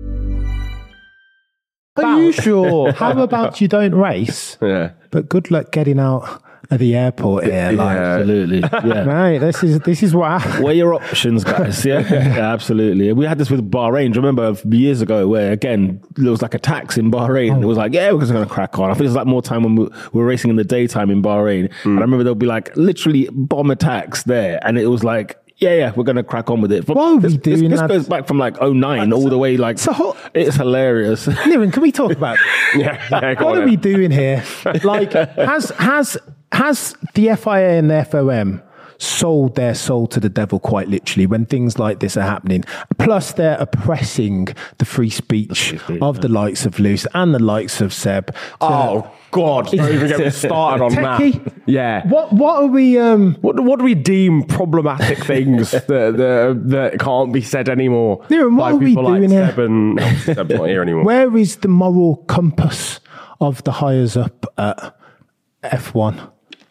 Are you sure? How about you don't race? Yeah. But good luck getting out of the airport here. Absolutely. Yeah. Right, this is what happened. What are your options, guys? Yeah, absolutely. We had this with Bahrain. Do you remember years ago where, again, there was like a tax in Bahrain. It was like, we're just going to crack on. I think it was like more time when we were racing in the daytime in Bahrain. And I remember there'll be like literally bomb attacks there. And it was like, we're going to crack on with it. What are we doing? This goes back from like 09 all the way. Like, it's hilarious. Niven, can we talk about it? What are we doing here? Like, has the FIA and the FOM sold their soul to the devil quite literally when things like this are happening? Plus, they're oppressing the free speech of the likes of Lewis and the likes of Seb. Oh, God, don't even get me started on Techie? that. Yeah. What are we... What do we deem problematic things that can't be said anymore? Niven, what by are we people doing like here? Seb's not here anymore. Where is the moral compass of the hires up at F1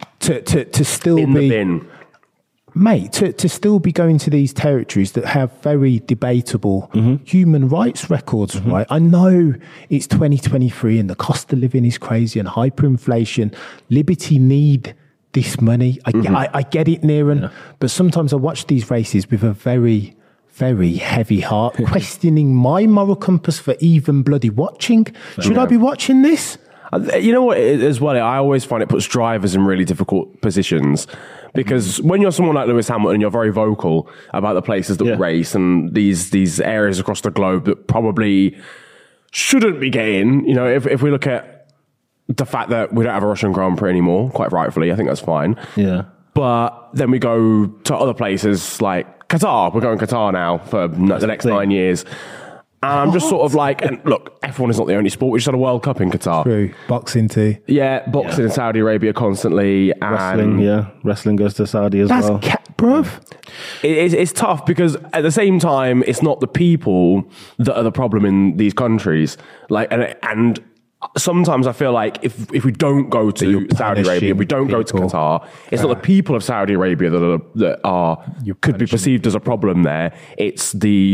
to still In be... the bin. Mate, to still be going to these territories that have very debatable human rights records, right? I know it's 2023 and the cost of living is crazy and hyperinflation. Liberty need this money. I get it, Niren, but sometimes I watch these races with a very, very heavy heart, questioning my moral compass for even bloody watching. Should I be watching this? You know what, as well, I always find it puts drivers in really difficult positions. Because when you're someone like Lewis Hamilton, you're very vocal about the places that we race and these areas across the globe that probably shouldn't be getting. You know, if we look at the fact that we don't have a Russian Grand Prix anymore, quite rightfully, I think that's fine. Yeah. But then we go to other places like Qatar. We're going to Qatar now for the next 9 years. And I'm just sort of like, and look, F1 is not the only sport. We just had a World Cup in Qatar. True. Boxing too. Yeah, boxing in Saudi Arabia constantly. And Wrestling goes to Saudi as well. That's bruv. It's tough because at the same time, it's not the people that are the problem in these countries. Like, and sometimes I feel like if we don't go to Saudi Arabia, if we don't go to Qatar, it's not the people of Saudi Arabia that could be perceived as a problem there. It's the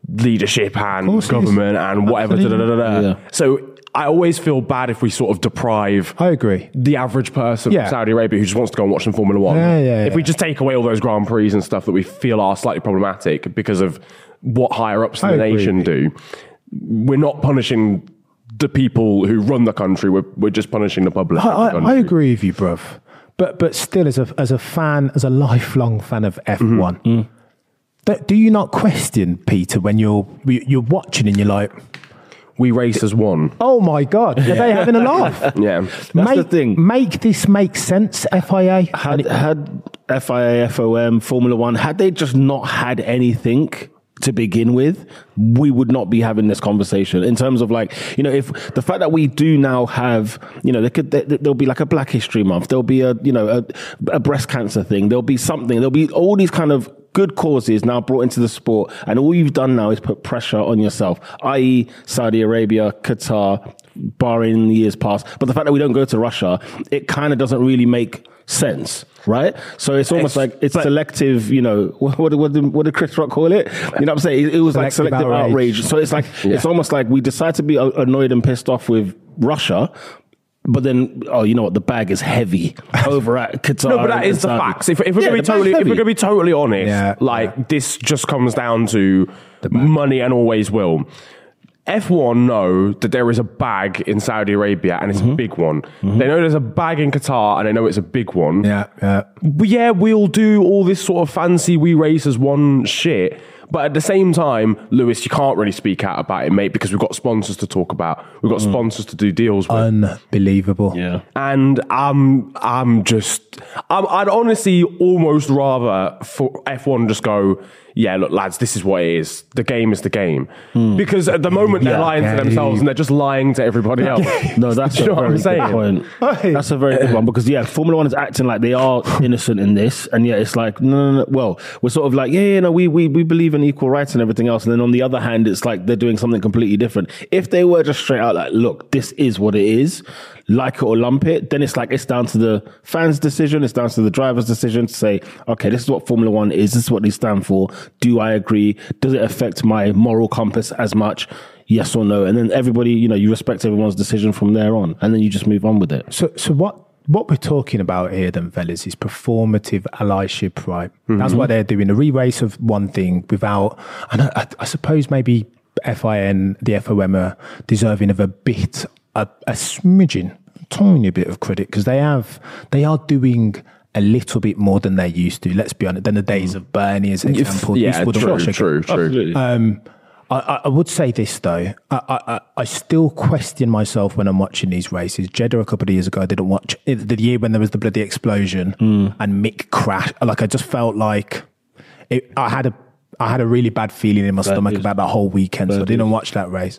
leadership and course it is. government and whatever. Absolutely. Yeah. So I always feel bad if we sort of deprive I agree. the average person Yeah. from Saudi Arabia who just wants to go and watch some Formula One. If we just take away all those Grand Prix and stuff that we feel are slightly problematic because of what higher ups in the agree. nation do, we're not punishing the people who run the country. We're just punishing the public. of the I country. agree with you, bruv. But still, as a fan, as a lifelong fan of F1, do you not question, Peter, when you're watching and you're like, We race as one. oh my God, are they having a laugh? Yeah. That's the thing. Make this make sense, FIA. Had FIA, FOM, Formula One, had they just not had anything to begin with, we would not be having this conversation in terms of like, you know, if the fact that we do now have, you know, there'll be like a Black History Month, there'll be a breast cancer thing, there'll be something, there'll be all these kind of good causes now brought into the sport, and all you've done now is put pressure on yourself, i.e. Saudi Arabia, Qatar, Bahrain in the years past. But the fact that we don't go to Russia, it kind of doesn't really make sense, right? So it's almost like it's selective, you know, what did Chris Rock call it? You know what I'm saying? It was like selective outrage. So it's like, it's almost like we decide to be annoyed and pissed off with Russia, but then, oh, you know what? The bag is heavy over at Qatar. No, but that is the facts. If we're going to be totally honest, this just comes down to money and always will. F1 know that there is a bag in Saudi Arabia and it's a big one. They know there's a bag in Qatar and they know it's a big one. Yeah, we'll do all this sort of fancy we race as one shit. But at the same time, Lewis, you can't really speak out about it, mate, because we've got sponsors to talk about. We've got sponsors to do deals with. Unbelievable. Yeah. And I'd honestly almost rather for F1 just go, yeah, look, lads, this is what it is. The game is the game. Because at the moment they're lying to themselves and they're just lying to evereverybody else. No, that's a very good point. That's a very good one because, yeah, Formula One is acting like they are innocent in this. And yet it's like, no. Well, we're sort of like, we believe in equal rights and everything else. And then on the other hand, it's like they're doing something completely different. If they were just straight out like, look, this is what it is, like it or lump it, then it's like it's down to the fans' decision, it's down to the driver's decision to say, okay, this is what Formula One is, this is what they stand for. Do I agree? Does it affect my moral compass as much? Yes or no? And then everybody, you know, you respect everyone's decision from there on, and then you just move on with it. So what we're talking about here then, fellas, is performative allyship, right? That's what they're doing, a re-race of one thing without, and I suppose maybe FIN, the FOM are deserving of a smidgen, tiny bit of credit, because they are doing a little bit more than they used to, let's be honest, than the days of Bernie as an example. Yeah, true. I would say this though, I still question myself when I'm watching these races. Jeddah a couple of years ago, I didn't watch it, the year when there was the bloody explosion and Mick crashed. Like I just felt like I had a really bad feeling in my stomach about that whole weekend, so I didn't watch that race.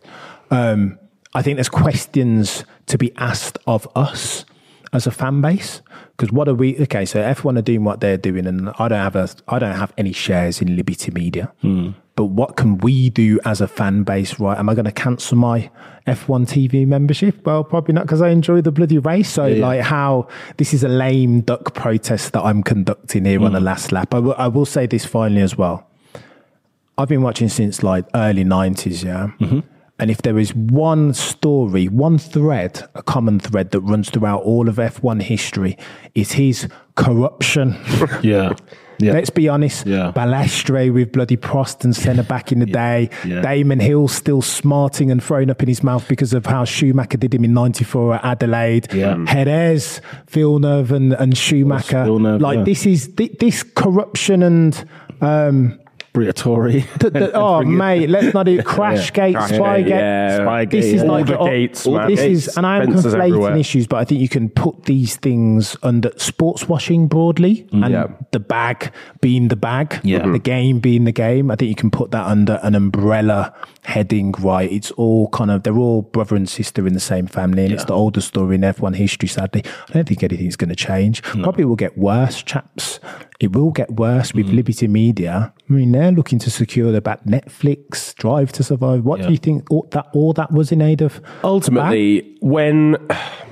I think there's questions to be asked of us as a fan base, because what are we? Okay, so F1 are doing what they're doing, and I don't have any shares in Liberty Media. But what can we do as a fan base, right? Am I going to cancel my F1 TV membership? Well, probably not, because I enjoy the bloody race. So, like, how this is a lame duck protest that I'm conducting here on the last lap. I will say this finally as well. I've been watching since like early 90s, yeah. And if there is one story, one thread, a common thread that runs throughout all of F1 history, is his corruption. Yeah. Let's be honest. Yeah. Balestre with bloody Prost and Senna back in the day. Yeah. Damon Hill still smarting and throwing up in his mouth because of how Schumacher did him in '94 at Adelaide. Yeah. Jerez, Villeneuve and Schumacher. Villeneuve, this is this corruption and... Briatore. Oh, mate, let's not do Crashgate, Spygate. Spygate. This is all like the gates, man. This is, and I am Fences conflating everywhere. issues, but I think you can put these things under sports washing broadly, and the bag being the bag, the game being the game. I think you can put that under an umbrella heading, right? It's all kind of, they're all brother and sister in the same family, and it's the oldest story in F1 history, sadly. I don't think anything's going to change. Probably will get worse, chaps. It will get worse with Liberty Media. I mean, they're looking to secure about Netflix, Drive to Survive. What do you think all that was in aid of? Ultimately, when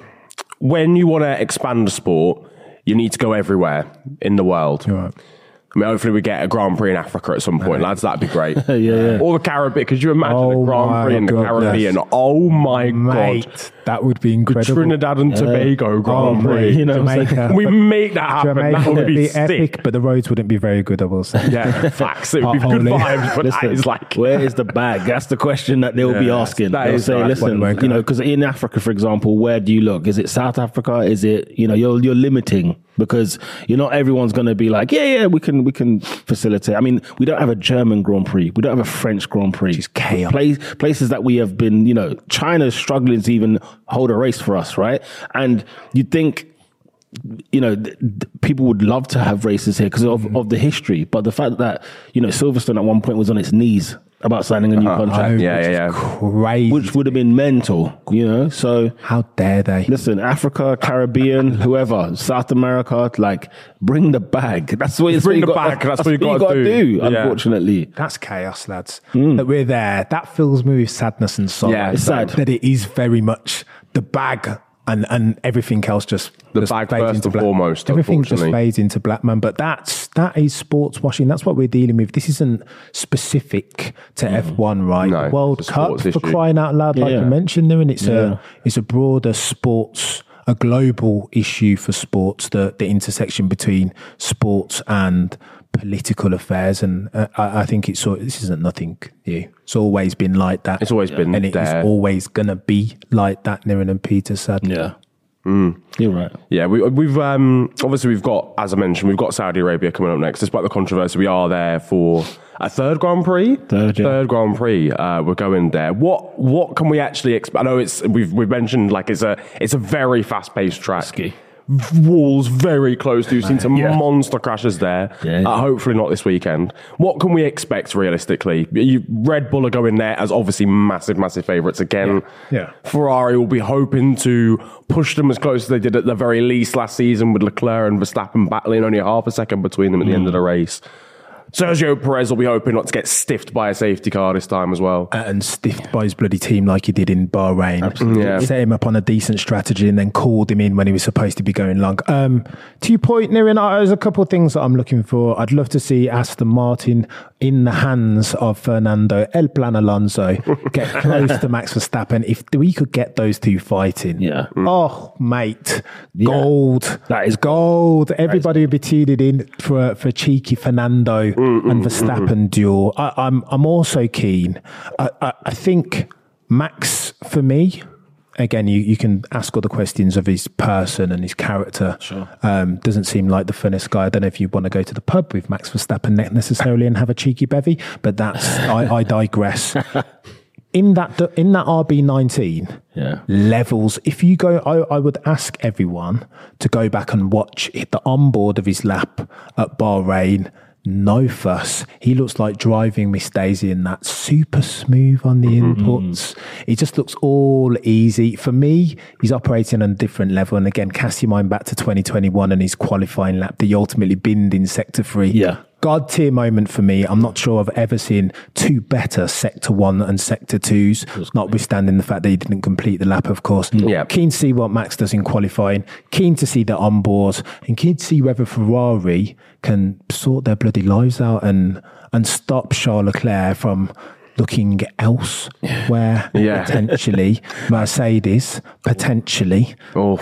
you want to expand a sport, you need to go everywhere in the world. Right. I mean, hopefully we get a Grand Prix in Africa at some point, lads. That'd be great. Yeah. Or the Caribbean. Could you imagine a Grand Prix in the Caribbean? Oh my God. That would be incredible. The Trinidad and Tobago Grand Prix. You know, Jamaica. We make that happen. Jamaica That would be epic, sick. but the roads wouldn't be very good, I will say. Yeah, facts. It would be good Holy. vibes, but that Listen, is like... where is the bag? That's the question that they'll be asking. that They'll is say, right. listen, What, you know, because in Africa, for example, where do you look? Is it South Africa? Is it, you know, you're limiting because you're not everyone's going to be like, yeah, we can facilitate. I mean, we don't have a German Grand Prix. We don't have a French Grand Prix. It's chaos. Places that we have been, you know, China's struggling to even hold a race for us, right? And you'd think, you know, people would love to have races here because of the history. But the fact that, you know, Silverstone at one point was on its knees about signing a new contract. Yeah. Crazy. Which would have been mental, you know? So, How dare they? listen, Africa, Caribbean, whoever, South America, like, bring the bag. That's what Bring you the got- bag. That's what you gotta do, do. unfortunately. That's chaos, lads. That we're there. That fills me with sadness and sorrow. Yeah, it's sad. That it is very much the bag and everything else just The just bag fades first into and black. foremost, Everything just unfortunately. fades into black, man. But that is sports washing. That's what we're dealing with. This isn't specific to F1, right? No, the World it's a Cup, sports for issue. crying out loud, like Yeah. you mentioned there, and it's a broader sports, a global issue for sports, the intersection between sports and political affairs, and I think this isn't nothing new. It's always been like that. It's always been and it is there. always gonna be like that. Niran and Peter said, Yeah. You're right. Yeah, we've obviously we've got, as I mentioned, we've got Saudi Arabia coming up next. Despite the controversy, we are there for a third Grand Prix. Third Grand Prix. We're going there. What can we actually expect? I know we've mentioned like it's a very fast paced track. Risky. Walls very close. You've seen some monster crashes there. Yeah. Hopefully not this weekend. What can we expect realistically? Red Bull are going there as obviously massive favourites again. Yeah. Ferrari will be hoping to push them as close as they did at the very least last season with Leclerc and Verstappen battling only half a second between them at the end of the race. Sergio Perez will be hoping not to get stiffed by a safety car this time as well. and stiffed by his bloody team like he did in Bahrain. Absolutely. Yeah. Set him up on a decent strategy and then called him in when he was supposed to be going long. To your point, Niran, there's a couple of things that I'm looking for. I'd love to see Aston Martin in the hands of Fernando El Plan Alonso get close to Max Verstappen. If we could get those two fighting, oh, mate, gold. That is gold. Everybody would be tuning in for cheeky Fernando and Verstappen duel. I'm also keen. I think Max, for me, again, you can ask all the questions of his person and his character. Sure. Doesn't seem like the funnest guy. I don't know if you want to go to the pub with Max Verstappen necessarily and have a cheeky bevy, but that's I digress. In that RB19 levels, if you go, I would ask everyone to go back and watch the onboard of his lap at Bahrain. No fuss. He looks like driving Miss Daisy in that, super smooth on the inputs. It just looks all easy. For me, he's operating on a different level. And again, cast your mind back to 2021 and his qualifying lap that he ultimately binned in Sector 3. Yeah. God tier moment for me. I'm not sure I've ever seen two better Sector 1 and Sector 2s, notwithstanding the fact that he didn't complete the lap, of course. Yeah. Keen to see what Max does in qualifying, keen to see the onboards, and keen to see whether Ferrari can sort their bloody lives out and stop Charles Leclerc from looking elsewhere. Potentially. Mercedes, potentially.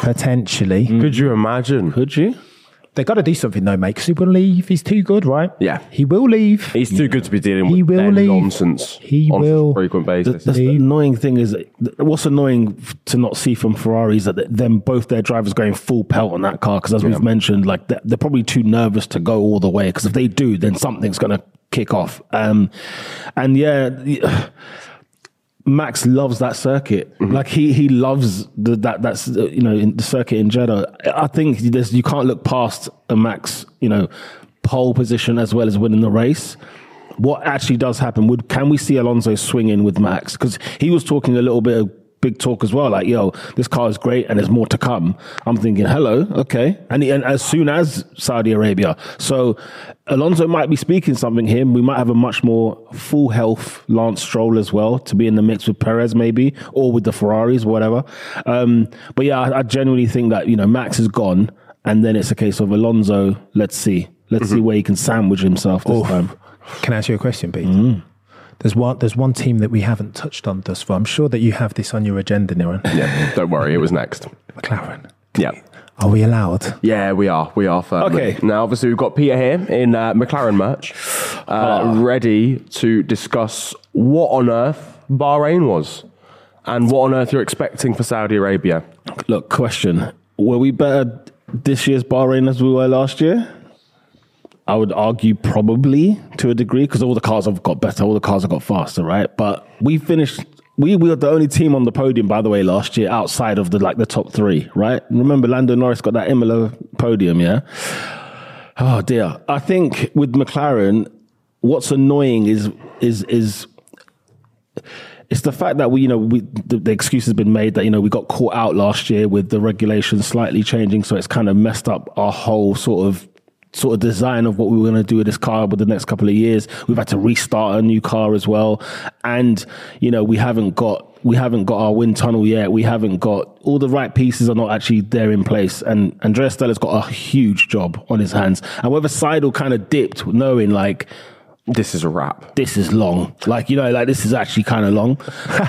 Could you imagine? Could you? They got to do something though, mate, because he will leave. He's too good, right? Yeah. He will leave. He's too good to be dealing He with will their leave. nonsense He on will. a frequent basis. The annoying thing is, what's annoying to not see from Ferrari is that them both their drivers going full pelt on that car because, as we've mentioned, like they're probably too nervous to go all the way because if they do, then something's going to kick off. Max loves that circuit. Like he loves that's in the circuit in Jeddah. I think you can't look past a Max pole position as well as winning the race. What actually does happen? Can we see Alonso swing in with Max? Because he was talking a little bit of big talk as well, like, yo, this car is great and there's more to come. I'm thinking, hello, okay. And as soon as Saudi Arabia. So Alonso might be speaking something here. We might have a much more full health Lance Stroll as well to be in the mix with Perez maybe, or with the Ferraris, whatever. But yeah, I genuinely think that, Max is gone and then it's a case of Alonso, let's see. Let's see where he can sandwich himself this time. Can I ask you a question, Pete? There's one team that we haven't touched on thus far. I'm sure that you have this on your agenda, Niran. Yeah, don't worry, it was next. McLaren. Yeah. Are we allowed? Yeah, we are. We are firmly. Okay. Now, obviously, we've got Peter here in McLaren merch, ready to discuss what on earth Bahrain was and what on earth you're expecting for Saudi Arabia. Look, question. Were we better this year's Bahrain as we were last year? I would argue probably to a degree because all the cars have got better, all the cars have got faster, right? But we finished... We were the only team on the podium, by the way, last year outside of the top three, right? Remember, Lando Norris got that Imola podium, yeah? Oh dear. I think with McLaren, what's annoying is it's the fact that the excuse has been made that we got caught out last year with the regulations slightly changing, so it's kind of messed up our whole sort of design of what we were going to do with this car with the next couple of years. We've had to restart a new car as well. And, we haven't got our wind tunnel yet. We haven't got all the right pieces are not actually there in place. And Andrea Stella's got a huge job on his hands. And whether Seidel kind of dipped knowing this is a wrap. This is long. This is actually kind of long.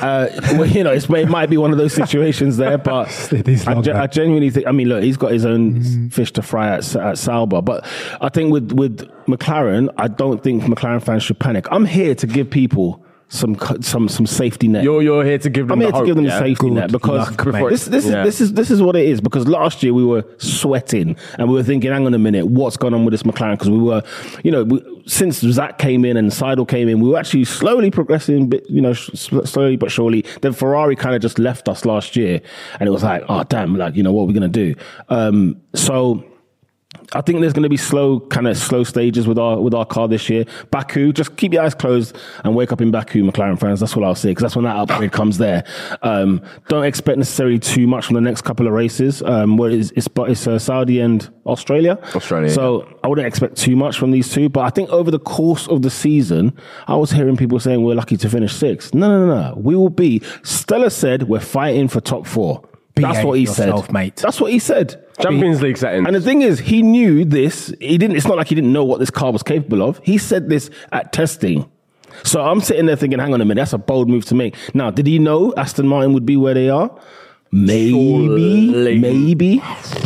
It might be one of those situations there, but I genuinely think, look, he's got his own fish to fry at Sauber. But I think with McLaren, I don't think McLaren fans should panic. I'm here to give people some safety net. You're here to give them. I'm here to give them the safety net because this is what it is. Because last year we were sweating and we were thinking, hang on a minute, what's going on with this McLaren? Because we were, since Zach came in and Seidel came in, we were actually slowly progressing, slowly but surely. Then Ferrari kind of just left us last year, and it was like, oh damn, what are we going to do? So I think there's going to be slow stages with our car this year. Baku, just keep your eyes closed and wake up in Baku, McLaren fans. That's what I'll say, because that's when that upgrade comes there. Don't expect necessarily too much from the next couple of races. It's Saudi and Australia. So I wouldn't expect too much from these two. But I think over the course of the season, I was hearing people saying we're lucky to finish sixth. No. We will be. Stella said we're fighting for top four. That's what he said. Mate. That's what he said. Champions League settings. And the thing is, he knew this. It's not like he didn't know what this car was capable of. He said this at testing. So I'm sitting there thinking, hang on a minute, that's a bold move to make. Now, did he know Aston Martin would be where they are? Maybe.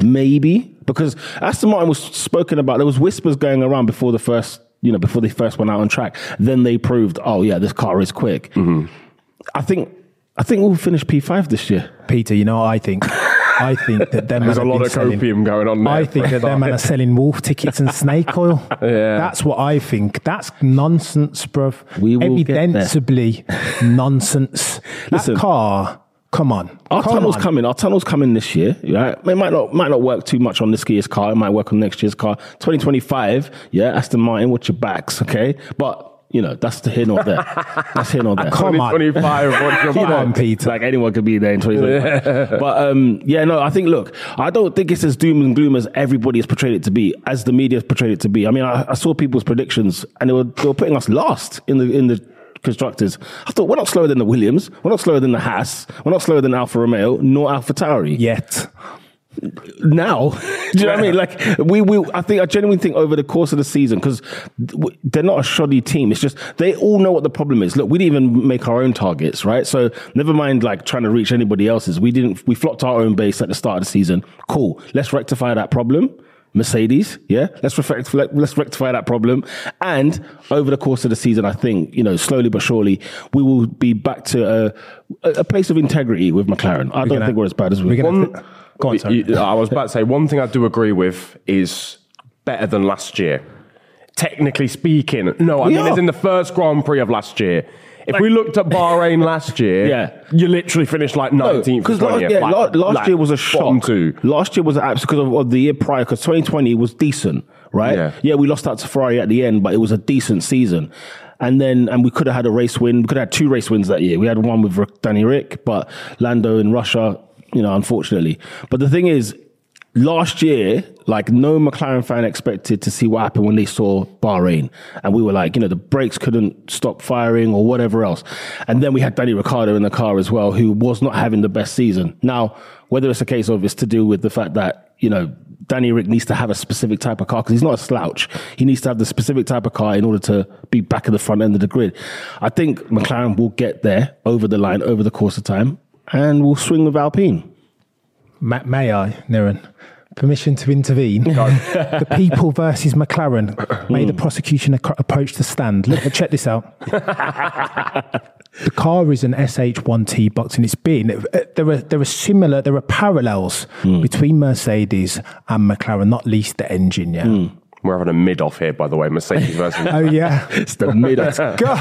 Because Aston Martin was spoken about. There was whispers going around before they first went out on track. Then they proved, oh yeah, this car is quick. Mm-hmm. I think we'll finish P5 this year. Peter, I think that them there's a lot of copium going on there. I think that them are selling wolf tickets and snake oil. Yeah. That's what I think. That's nonsense, bruv. We will evidently nonsense. Listen, that car, come on. Our tunnel's coming this year. Right? It might not work too much on this year's car. It might work on next year's car. 2025, Aston Martin, watch your backs, okay? But that's the here nor there. That's here nor there. Come on. 2025, come on, Peter. Like anyone could be there in 2025. But I think, look, I don't think it's as doom and gloom as everybody has portrayed it to be, as the media has portrayed it to be. I saw people's predictions and they were putting us last in the constructors. I thought, we're not slower than the Williams, we're not slower than the Haas, we're not slower than Alfa Romeo, nor Alfa Tauri. Yet. Now, do you know what I mean? Like I genuinely think over the course of the season, because they're not a shoddy team. It's just they all know what the problem is. Look, we didn't even make our own targets, right? So never mind trying to reach anybody else's. We flopped our own base at the start of the season. Cool. Let's rectify that problem. Mercedes, let's rectify that problem. And over the course of the season, I think, slowly but surely, we will be back to a place of integrity with McLaren. I don't think we're as bad as we were. Go on, sorry. I was about to say, one thing I do agree with is better than last year. Technically speaking. No, I mean, as in the first Grand Prix of last year. If we looked at Bahrain last year, you literally finished 19th. Because last year was a shock. Last year was because of the year prior, because 2020 was decent, right? Yeah, we lost out to Ferrari at the end, but it was a decent season. And we could have had a race win. We could have had 2 race wins that year. We had one with Danny Rick, but Lando in Russia, unfortunately. But the thing is, last year, no McLaren fan expected to see what happened when they saw Bahrain. And we were the brakes couldn't stop firing or whatever else. And then we had Danny Ricciardo in the car as well, who was not having the best season. Now, whether it's a case of it's to do with the fact that Danny Rick needs to have a specific type of car because he's not a slouch. He needs to have the specific type of car in order to be back at the front end of the grid. I think McLaren will get there over the line over the course of time and will swing with Alpine. May I, Niran? Permission to intervene. The people versus McLaren. May the prosecution approach the stand. Look, check this out. The car is an SH1T box, and it's been there are parallels between Mercedes and McLaren, not least the engine. Yeah. We're having a mid-off here, by the way, Mercedes versus... Oh, yeah. It's the mid-off.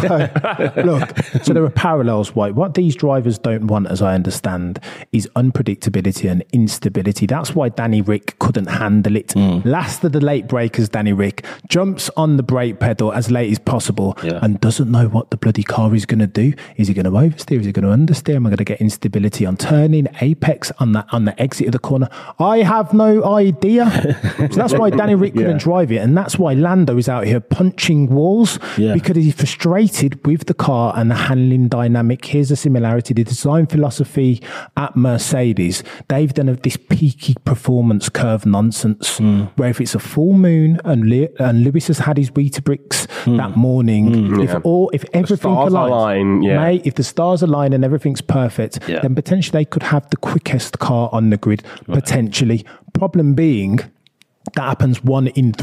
Look, so there are parallels. What these drivers don't want, as I understand, is unpredictability and instability. That's why Danny Rick couldn't handle it. Last of the late breakers, Danny Rick jumps on the brake pedal as late as possible and doesn't know what the bloody car is going to do. Is he going to oversteer? Is he going to understeer? Am I going to get instability on turning, apex, on the exit of the corner? I have no idea. So that's why Danny Rick couldn't drive it. And that's why Lando is out here punching walls because he's frustrated with the car and the handling dynamic. Here's a similarity. The design philosophy at Mercedes, they've done this peaky performance curve nonsense where if it's a full moon and Lewis has had his Weetabix that morning, if everything aligns, mate, if the stars align and everything's perfect, then potentially they could have the quickest car on the grid, potentially. Problem being, that happens 1 in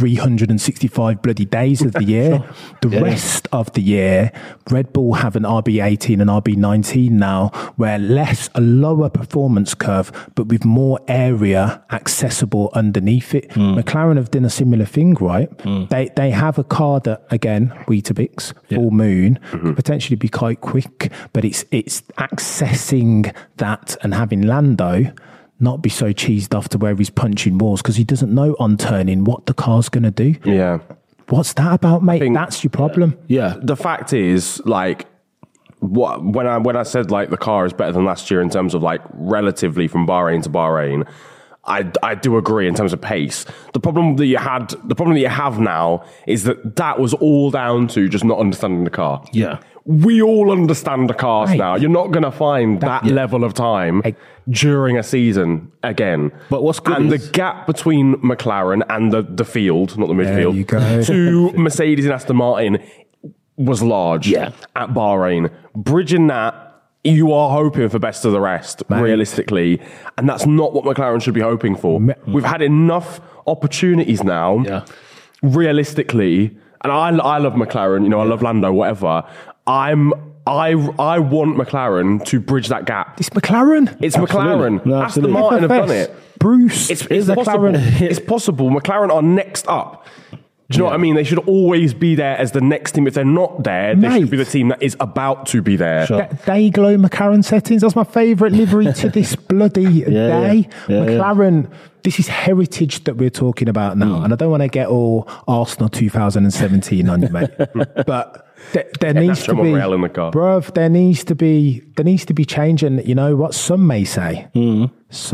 365 bloody days of the year. The rest of the year, Red Bull have an RB18 and RB19 now, where a lower performance curve, but with more area accessible underneath it. McLaren have done a similar thing, right? They have a car that, again, Weetabix, full moon, could potentially be quite quick, but it's accessing that and having Lando not be so cheesed off to where he's punching walls because he doesn't know on turning what the car's going to do. Yeah. What's that about, mate? That's your problem. Yeah. The fact is, like, when I said, like, the car is better than last year in terms of, like, relatively from Bahrain to Bahrain, I do agree in terms of pace. The problem that you have now is that was all down to just not understanding the car. Yeah. We all understand the cars now. You're not going to find that level of time during a season again. But what's good the gap between McLaren and the field, not the midfield, to Mercedes and Aston Martin was large at Bahrain. Bridging that, you are hoping for best of the rest, realistically. And that's not what McLaren should be hoping for. We've had enough opportunities now, realistically. And I love McLaren, I love Lando, whatever. I want McLaren to bridge that gap. It's McLaren. It's McLaren. No, Aston Martin have done it. Bruce. It's possible. It's possible. McLaren are next up. Do you know what I mean? They should always be there as the next team. If they're not there, they should be the team that is about to be there. Sure. Day glow McLaren settings. That's my favourite livery to this bloody day. McLaren. This is heritage that we're talking about now. And I don't want to get all Arsenal 2017 on you, mate. But there needs to be, in the car. bruv, there needs to be change. And you know what? Some may say that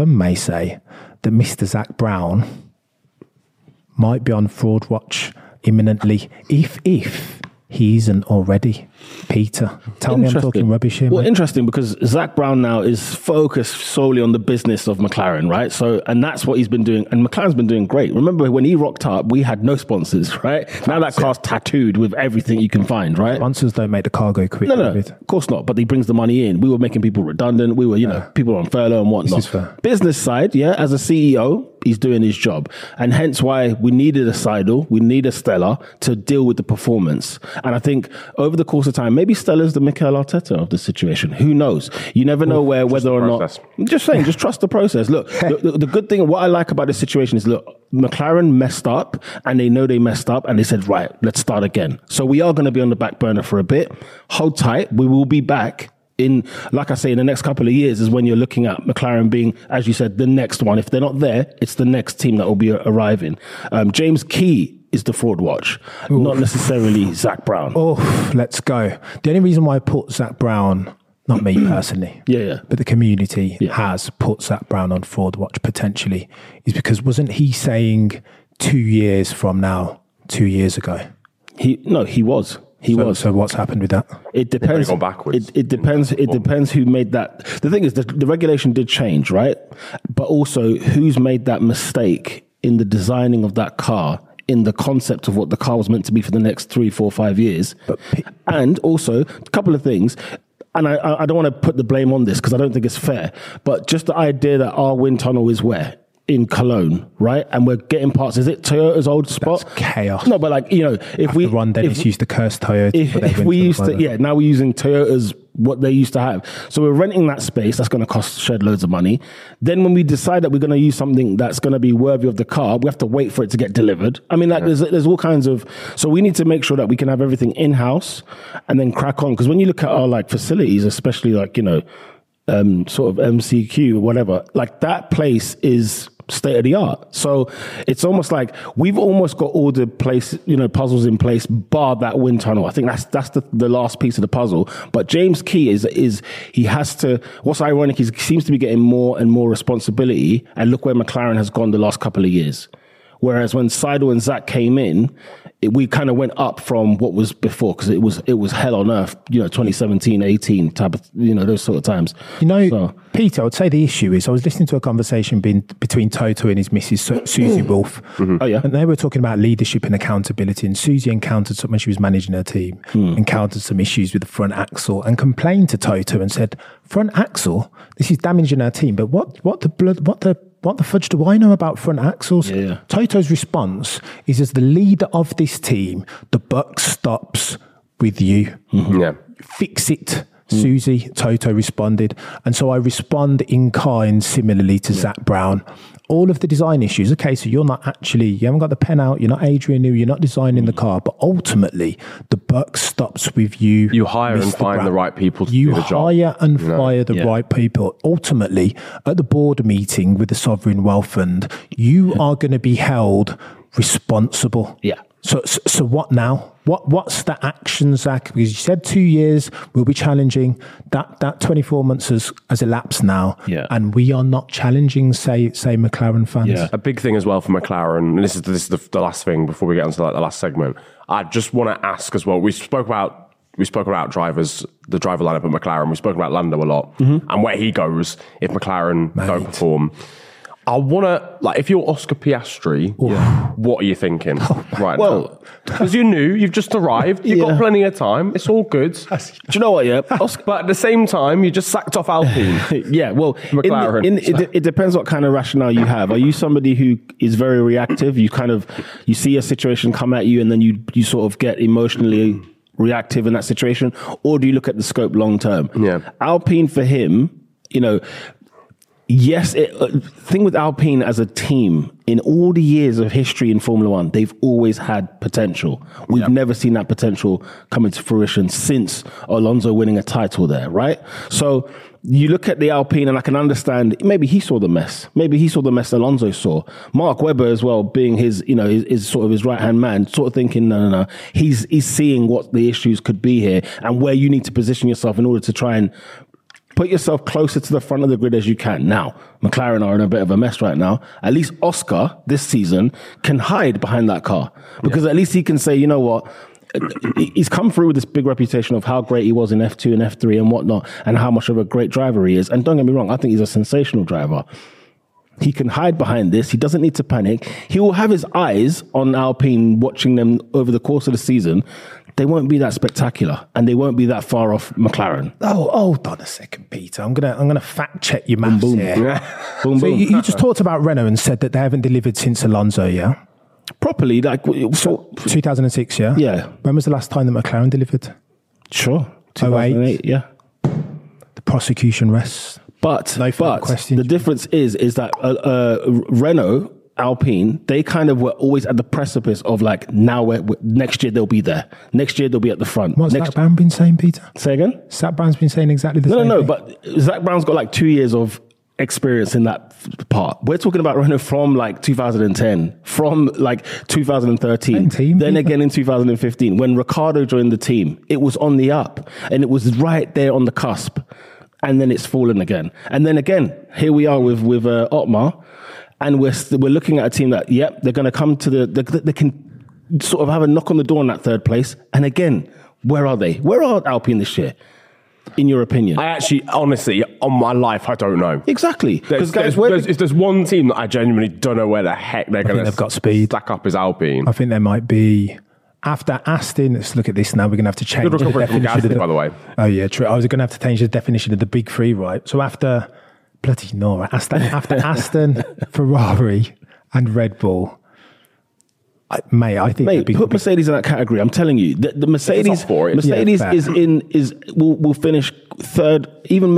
Mr. Zach Brown might be on fraud watch imminently if he isn't already. Peter, tell me I'm talking rubbish here. Well, mate. interesting because Zach Brown now is focused solely on the business of McLaren, right? So, and that's what he's been doing. And McLaren's been doing great. Remember when he rocked up, we had no sponsors, right? Now that car's tattooed with everything you can find, right? Sponsors don't make the car go quick. No, of course not. But he brings the money in. We were making people redundant. We were, people on furlough and whatnot. This is fair. Business side, as a CEO, he's doing his job. And hence why we needed a Seidel, we need a Stella to deal with the performance. And I think over the course of time, maybe Stella's the Mikel Arteta of the situation. Who knows? You never know whether or not. I'm just saying, just trust the process. Look, the good thing, what I like about this situation is, look, McLaren messed up and they know they messed up and they said, right, let's start again. So we are going to be on the back burner for a bit. Hold tight. We will be back. Like I say, in the next couple of years is when you're looking at McLaren being, as you said, the next one. If they're not there, it's the next team that will be arriving. James Key is the fraud watch, not necessarily Zach Brown. Oh, let's go. The only reason why I put Zach Brown, not me personally, but the community has put Zach Brown on fraud watch potentially, is because wasn't he saying 2 years from now, 2 years ago? He was. So what's happened with that? It depends. Gone backwards. It depends. It depends who made that. The thing is, the regulation did change, right? But also, who's made that mistake in the designing of that car, in the concept of what the car was meant to be for the next 3, 4, 5 years, and also a couple of things. And I don't want to put the blame on this because I don't think it's fair. But just the idea that our wind tunnel is where? In Cologne, right? And we're getting parts. Is it Toyota's old spot? That's chaos. No, but like, you know, if we Ron Dennis used to curse Toyota. if we used to, now we're using Toyota's what they used to have. So we're renting that space. That's going to cost shed loads of money. Then when we decide that we're going to use something that's going to be worthy of the car, we have to wait for it to get delivered. I mean, like there's all kinds of. So we need to make sure that we can have everything in house and then crack on. Because when you look at our like facilities, especially like, you know, sort of MCQ or whatever, like that place is state of the art. So it's almost like we've almost got all the puzzles in place, bar that wind tunnel. I think that's the last piece of the puzzle. But James Key is he has to. What's ironic is he seems to be getting more and more responsibility. And look where McLaren has gone the last couple of years. Whereas when Seidel and Zach came in, we kind of went up from what was before because it was hell on earth, 2017, 18 type of, those sort of times. Peter, I would say the issue is I was listening to a conversation between Toto and his missus, Susie Wolf. Mm-hmm. Oh, yeah. And they were talking about leadership and accountability. And Susie encountered when she was managing her team, encountered some issues with the front axle and complained to Toto and said, front axle, this is damaging our team. But what the fudge do I know about front axles? Yeah. Toto's response is, as the leader of this team, the buck stops with you. Mm-hmm. Yeah. Fix it, Susie, Toto responded. And so I respond in kind similarly to Zach Brown. All of the design issues, okay, so you haven't got the pen out, you're not Adrian Newey, you're not designing the car, but ultimately the buck stops with you. You hire and find the right people to do the job. You hire and fire the right people. Ultimately, at the board meeting with the Sovereign Wealth Fund, you are going to be held responsible. Yeah. So what now? What's the action, Zach? Because you said 2 years, we'll be challenging. That 24 months has elapsed now. Yeah. And we are not challenging, say McLaren fans. Yeah. A big thing as well for McLaren, and this is the last thing before we get into the last segment. I just want to ask as well, we spoke about drivers, the driver lineup at McLaren. We spoke about Lando a lot and where he goes if McLaren don't perform. I want to, if you're Oscar Piastri, what are you thinking now? Because you've just arrived, you've got plenty of time, it's all good. Do you know what, Oscar, but at the same time, you just sacked off Alpine. McLaren. It depends what kind of rationale you have. Are you somebody who is very reactive? You see a situation come at you and then you sort of get emotionally reactive in that situation? Or do you look at the scope long term? Yeah. Alpine for him, yes, thing with Alpine as a team, in all the years of history in Formula One, they've always had potential. We've never seen that potential come into fruition since Alonso winning a title there, right? So you look at the Alpine and I can understand, maybe he saw the mess. Maybe he saw the mess Alonso saw. Mark Webber as well, being his sort of his right-hand man, sort of thinking, no. He's seeing what the issues could be here and where you need to position yourself in order to try and put yourself closer to the front of the grid as you can. Now, McLaren are in a bit of a mess right now. At least Oscar, this season, can hide behind that car. Because at least he can say, you know what, he's come through with this big reputation of how great he was in F2 and F3 and whatnot, and how much of a great driver he is. And don't get me wrong, I think he's a sensational driver. He can hide behind this. He doesn't need to panic. He will have his eyes on Alpine, watching them over the course of the season. They won't be that spectacular, and they won't be that far off McLaren. Oh, hold on a second, Peter. I'm gonna fact check your maths here. Yeah. So you just talked about Renault and said that they haven't delivered since Alonso, yeah? Properly, 2006, yeah? Yeah. When was the last time that McLaren delivered? Sure. 2008, yeah. The prosecution rests. But the difference is that Renault, Alpine, they kind of were always at the precipice of next year they'll be there. Next year they'll be at the front. What's Zach Brown been saying, Peter? Say again? Zach Brown's been saying exactly the same thing. But Zach Brown's got 2 years of experience in that part. We're talking about Renault from 2010, from 2013, then again in 2015. When Ricciardo joined the team, it was on the up and it was right there on the cusp. And then it's fallen again. And then again, here we are with Otmar. And we're looking at a team that, they're going to come to they can sort of have a knock on the door in that third place. And again, Where are they? Where are Alpine this year, in your opinion? I actually, honestly, on my life, I don't know. Exactly. If there's one team that I genuinely don't know where the heck they're going to they've got speed. stack up is Alpine. I think they might be... After Aston, let's look at this now. We're going to have to change Good the recovery from definition. Gasly, by the way. Oh, yeah, true. I was going to have to change the definition of the big three, right? So after... Bloody no, right? After Aston, Ferrari and Red Bull... I think put Mercedes in that category. I'm telling you, the Mercedes will finish third, even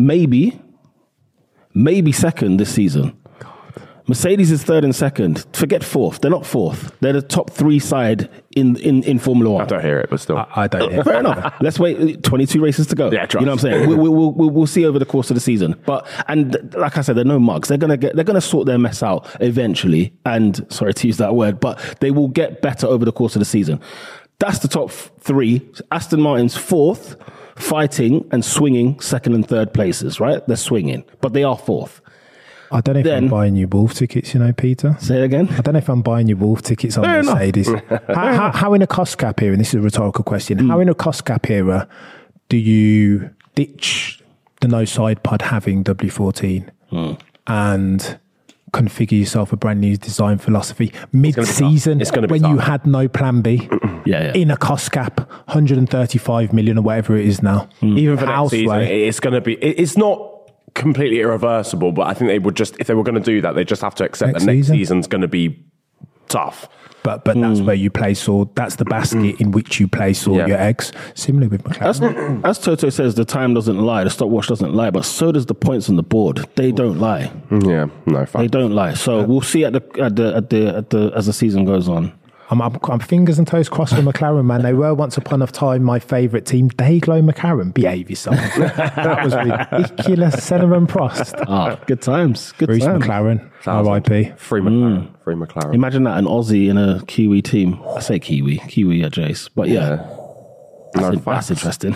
maybe second this season. Mercedes is third and second. Forget fourth. They're not fourth. They're the top three side in Formula One. I don't hear it, but still. I don't hear it. Fair enough. Let's wait. 22 races to go. Yeah, trust. You know what I'm saying? We'll see over the course of the season. And like I said, they're no mugs. They're gonna sort their mess out eventually. And sorry to use that word, but they will get better over the course of the season. That's the top three. Aston Martin's fourth, fighting and swinging second and third places. Right? They're swinging, but they are fourth. I don't know if I'm buying you Wolf tickets, Peter. Say it again? I don't know if I'm buying you Wolf tickets on Mercedes. How in a cost cap era, and this is a rhetorical question, how in a cost cap era do you ditch the no side pod having W14 and configure yourself a brand new design philosophy mid-season when you had no plan B in a cost cap 135 million or whatever it is now? Even for next season, it's going to be... It's not completely irreversible, but I think they would just, if they were going to do that, they just have to accept that next season's going to be tough. But that's where you place all, that's the basket in which you place all your eggs. Similarly with McLaren. As Toto says, the time doesn't lie, the stopwatch doesn't lie, but so does the points on the board. They don't lie. Yeah, no, fact. They don't lie. So we'll see as the season goes on. I'm fingers and toes crossed for McLaren, man. They were once upon a time my favourite team. Dayglow McLaren, behave yourself. That was ridiculous. Senna and Prost. Good times. Good Bruce times. McLaren, R.I.P. Free McLaren. Free McLaren. Imagine that, an Aussie in a Kiwi team. I say Kiwi at Jace. But yeah. That's interesting.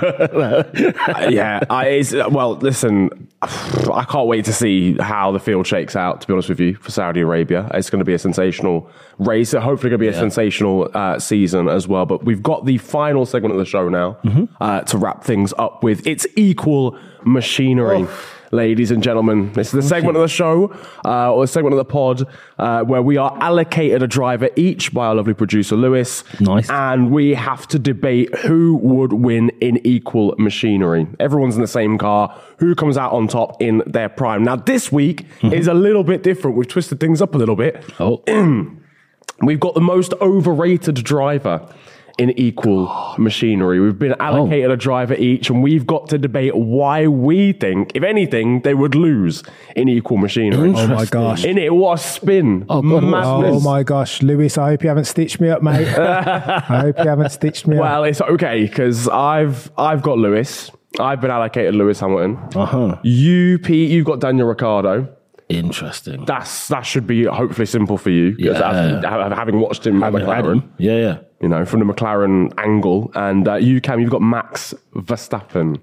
Well, listen, I can't wait to see how the field shakes out, to be honest with you, for Saudi Arabia. It's going to be a sensational race. Hopefully going to be a sensational season as well. But we've got the final segment of the show now to wrap things up with. It's Equal Machinery. Ladies and gentlemen, this is the segment of the show, or the segment of the pod, where we are allocated a driver each by our lovely producer, Lewis. Nice. And we have to debate who would win in Equal Machinery. Everyone's in the same car. Who comes out on top in their prime? Now, this week is a little bit different. We've twisted things up a little bit. We've got the most overrated driver in Equal Machinery. We've been allocated a driver each, and we've got to debate why we think, if anything, they would lose in Equal Machinery. Oh my gosh. In it, what a spin. Oh my gosh. Lewis, I hope you haven't stitched me up, mate. I hope you haven't stitched me up. Well, it's okay, because I've got Lewis. I've been allocated Lewis Hamilton. You, Pete, you've got Daniel Ricciardo. Interesting. That should be hopefully simple for you, because having watched him at McLaren. Yeah. You know, from the McLaren angle. And you, Cam, you've got Max Verstappen.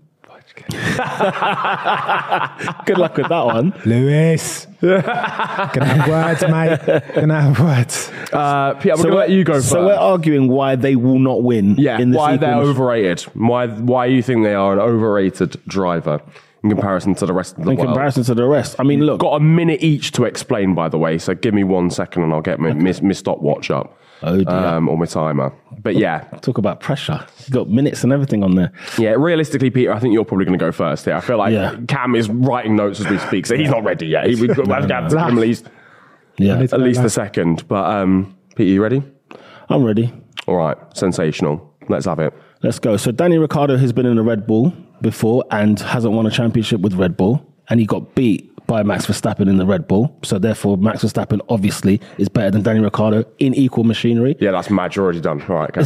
Good luck with that one. Lewis. Gonna have words, mate. Gonna have words. Pete, I'm going to let you go first. So we're arguing why they will not win. In this why they're overrated. Why you think they are an overrated driver in comparison to the rest of the world. In comparison to the rest. I mean, look. Got a minute each to explain, by the way. So give me 1 second and I'll get my stopwatch up. Oh, dear. Or my timer. But yeah. Talk about pressure. You've got minutes and everything on there. Yeah, realistically, Peter, I think you're probably going to go first here. I feel like Cam is writing notes as we speak, so he's not ready yet. We've got to give him at least a second. But Peter, you ready? I'm ready. All right, sensational. Let's have it. Let's go. So Daniel Ricciardo has been in a Red Bull before and hasn't won a championship with Red Bull, and he got beat by Max Verstappen in the Red Bull. So therefore, Max Verstappen obviously is better than Daniel Ricciardo in Equal Machinery. Yeah, that's Madge already done. All right,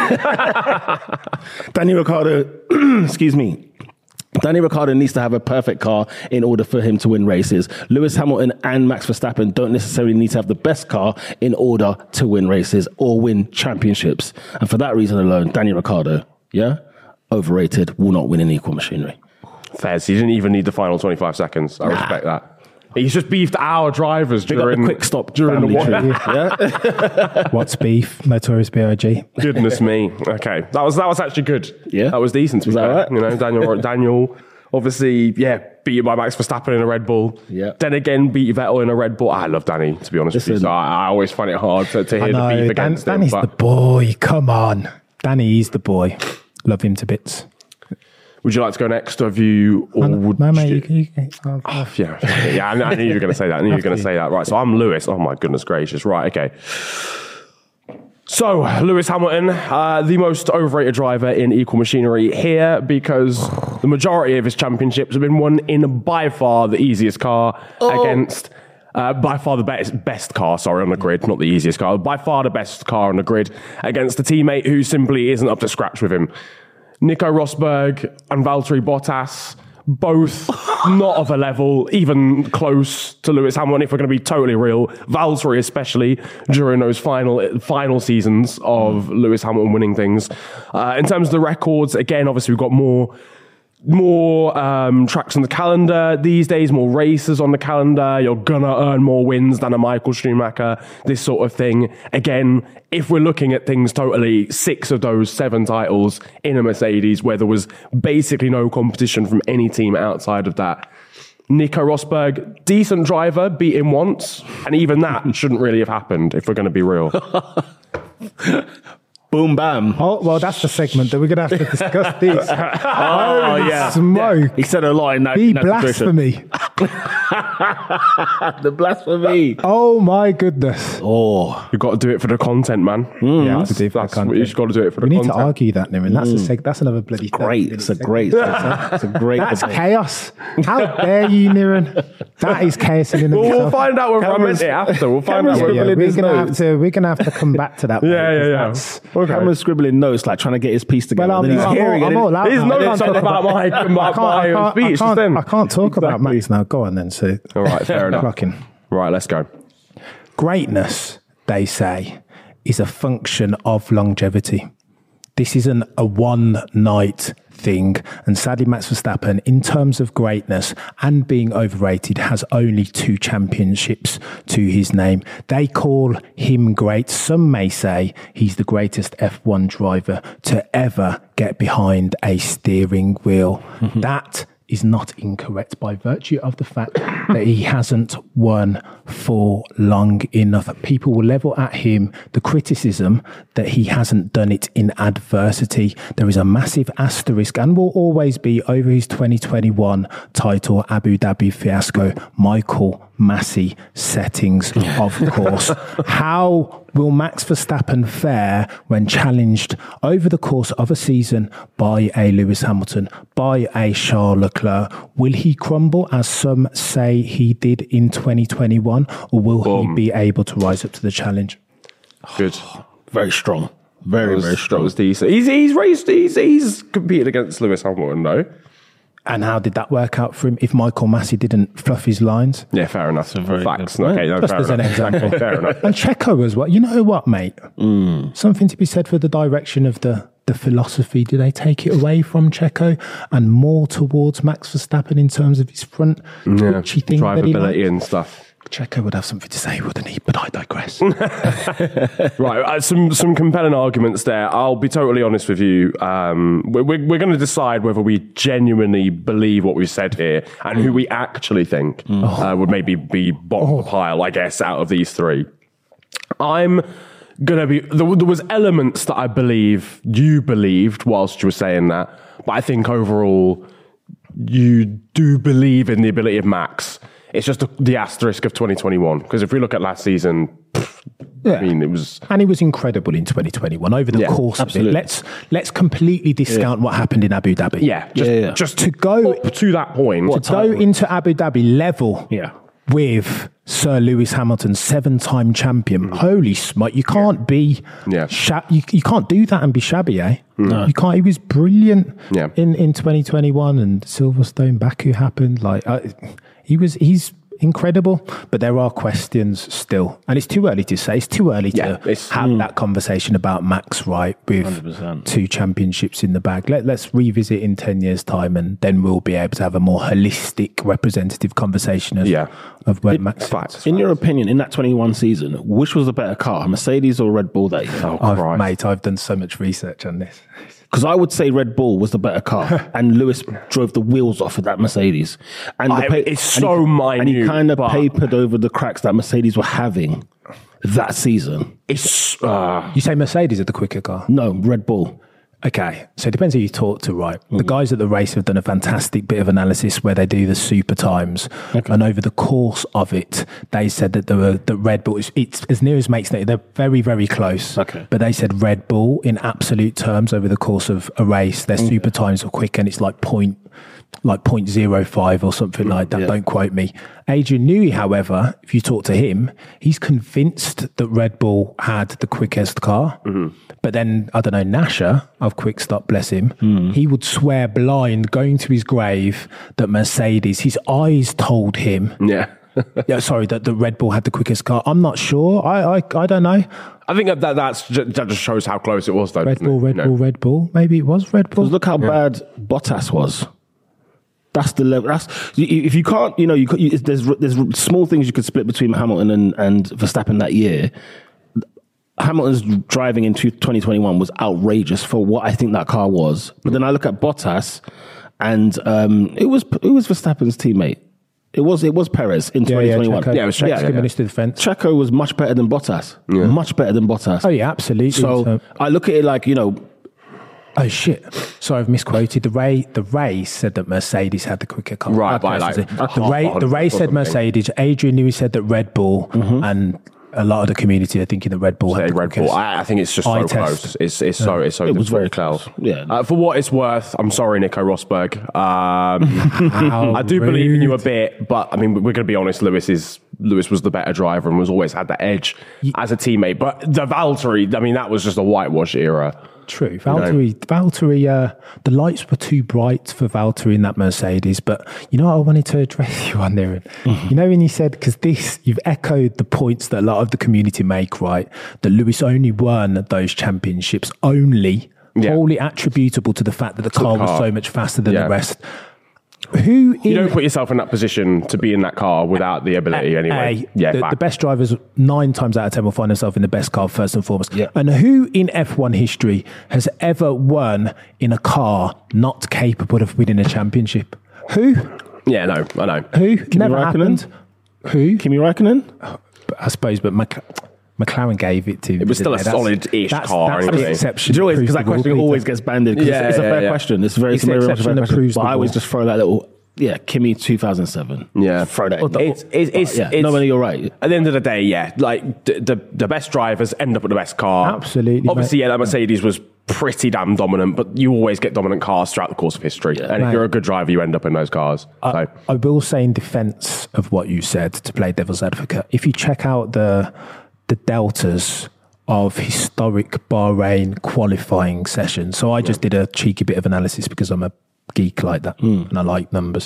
Daniel Ricciardo, excuse me. Daniel Ricciardo needs to have a perfect car in order for him to win races. Lewis Hamilton and Max Verstappen don't necessarily need to have the best car in order to win races or win championships. And for that reason alone, Daniel Ricciardo, overrated, will not win in Equal Machinery. Fez, he didn't even need the final 25 seconds. I respect that. He's just beefed our drivers during the quick stop during the family one. tree. What's beef? Notorious B.I.G. Goodness me. Okay, that was actually good. Yeah. That was decent. Was that right? You know, Daniel, obviously, beaten by Max Verstappen in a Red Bull. Yeah. Then again, beat Vettel in a Red Bull. I love Danny, to be honest with you. So I always find it hard to hear the beef against him. Danny's the boy. Come on, Danny is the boy. Love him to bits. Would you like to go next, or have you? Or would No, mate. you, I knew you were going to say that. I knew you were going to say that. Right. So I'm Lewis. Oh my goodness gracious. Right. Okay. So, Lewis Hamilton, the most overrated driver in equal machinery here because the majority of his championships have been won in by far the easiest car against, by far the best car, on the grid, not the easiest car, by far the best car on the grid against a teammate who simply isn't up to scratch with him. Nico Rosberg and Valtteri Bottas, both not of a level even close to Lewis Hamilton, if we're going to be totally real. Valtteri especially during those final seasons of Lewis Hamilton winning things. In terms of the records, again, obviously we've got more tracks on the calendar these days, more races on the calendar. You're gonna earn more wins than a Michael Schumacher, this sort of thing. Again, if we're looking at things totally, 6 of those 7 titles in a Mercedes where there was basically no competition from any team outside of that. Nico Rosberg, decent driver, beat him once, and even that shouldn't really have happened if we're going to be real. Boom, bam. Oh, well, that's the segment that we're going to have to discuss this. Yeah. Smoke. He said a lot in that. The in that blasphemy. The blasphemy. Oh, my goodness. Oh. You've got to do it for the content, man. You have to do it for the That's content. what you've got to do it for the We need content. to argue that, Nirin. That's another bloody Great. It's a great. It's a great. That's debate. chaos. How dare you, Nirin? That is chaos in and of We'll itself. find out whether I meant it after. We'll find out whether We're gonna have to come back to that. Yeah. Okay. Cameron's sribbling notes, like trying to get his piece together. Well, and then he's hearing I'm it. all out. There's now. no talk about my speech. just then. I can't talk about Max now. Go on then. So, All right, fair enough. Clocking. Right, let's go. Greatness, they say, is a function of longevity. This isn't a one-night thing. And sadly, Max Verstappen, in terms of greatness and being overrated, has only 2 championships to his name. They call him great. Some may say he's the greatest F1 driver to ever get behind a steering wheel. That is not incorrect by virtue of the fact that he hasn't won for long enough. People will level at him the criticism that he hasn't done it in adversity. There is a massive asterisk and will always be over his 2021 title, Abu Dhabi fiasco, Michael Massey settings, of course. How will Max Verstappen fare when challenged over the course of a season by a Lewis Hamilton, by a Charles Leclerc? Will he crumble, as some say he did in 2021, or will he be able to rise up to the challenge? Good. Very strong. Very strong. That was decent. He's raced. He's competed against Lewis Hamilton, though. And how did that work out for him if Michael Massey didn't fluff his lines? Yeah, fair enough. Facts. good point. Okay, no, Just fair as an enough. example. Fair enough. And Checo as well. You know what, mate? Something to be said for the direction of the philosophy. Do they take it away from Checo and more towards Max Verstappen in terms of his front twitchy thing that he Drivability likes? and stuff. Checo would have something to say, wouldn't he? But I digress. Right, some compelling arguments there. I'll be totally honest with you. We're going to decide whether we genuinely believe what we've said here and who we actually think would maybe be bottom of the pile, I guess, out of these 3. I'm going to be... There was elements that I believe you believed whilst you were saying that, but I think overall you do believe in the ability of Max. It's just the asterisk of 2021. Because if we look at last season, I mean, it was... And he was incredible in 2021 over the course absolutely. of it. Let's completely discount what happened in Abu Dhabi. Just to go up to that point. to go into Abu Dhabi level with Sir Lewis Hamilton, 7-time champion. Holy smut! You can't be you can't do that and be shabby, eh? No. You can't. He was brilliant in 2021, and Silverstone Baku happened. Like he's incredible, but there are questions still. And it's too early to say. It's too early to have that conversation about Max Wright with 100%. 2 championships in the bag. Let's revisit in 10 years' time, and then we'll be able to have a more holistic, representative conversation of where Max is. In your opinion, in that 21 season, which was the better car, Mercedes or Red Bull that year? Mate, I've done so much research on this. Because I would say Red Bull was the better car, and Lewis drove the wheels off of that Mercedes. And it's so minute. And he kind of papered over the cracks that Mercedes were having that season. It's You say Mercedes are the quicker car? No, Red Bull. Okay, so it depends who you talk to, right? The guys at the race have done a fantastic bit of analysis where they do the super times, and over the course of it, they said that the Red Bull, it's as near as makes it, they're very, very close. Okay. But they said Red Bull, in absolute terms, over the course of a race, their super times were quick, and it's like 0.05 or something like that. Don't quote me. Adrian Newey, however, if you talk to him, he's convinced that Red Bull had the quickest car. But then, I don't know, Nasher of Quickstop, bless him, he would swear blind, going to his grave, that Mercedes, his eyes told him. That the Red Bull had the quickest car. I'm not sure. I don't know. I think that just shows how close it was, though. Red Bull. Maybe it was Red Bull. Look how bad Bottas was. That's the level. If you can't, there's small things you could split between Hamilton and Verstappen that year. Hamilton's driving in 2021 was outrageous for what I think that car was. But then I look at Bottas, and it was Verstappen's teammate. It was Perez in 2021. Checo. It was Checo. Minister of Defence. Checo was much better than Bottas. Much better than Bottas. Oh yeah, absolutely. So I look at it like, oh shit! Sorry, I've misquoted. The Ray said that Mercedes had the quicker car. Right, by like the Ray said Mercedes. Adrian Newey said that Red Bull, and a lot of the community are thinking that Red Bull had the Red Bull. I think it's just so close. It's it was very close. Yeah. For what it's worth, I'm sorry, Nico Rosberg. I do believe in you a bit, but I mean, we're going to be honest. Lewis was the better driver and was always had that edge as a teammate. But the Valtteri, I mean, that was just a whitewash era. True. Valtteri, the lights were too bright for Valtteri in that Mercedes. But you know what I wanted to address you on there? You know when you said, because you've echoed the points that a lot of the community make, right? That Lewis only won those championships wholly attributable to the fact that the car was so much faster than the rest. You don't put yourself in that position to be in that car without the ability anyway. The best drivers 9 times out of 10 will find themselves in the best car first and foremost. And who in F1 history has ever won in a car not capable of winning a championship? Who? Yeah, no, I know. Who? Never happened. Who? Kimi Räikkönen? I suppose, but McLaren gave it to him. It was still a solid-ish car. That's the exception. Because that question always gets banded. It's a fair question. It's very similar to a question. But I always just throw that little... Kimi 2007. Yeah. Throw that in. No, you're right. At the end of the day, like the best drivers end up with the best car. Absolutely. Obviously, that Mercedes was pretty damn dominant, but you always get dominant cars throughout the course of history. And if you're a good driver, you end up in those cars. I will say in defence of what you said, to play devil's advocate, if you check out the deltas of historic Bahrain qualifying sessions. So I just did a cheeky bit of analysis because I'm a geek like that and I like numbers.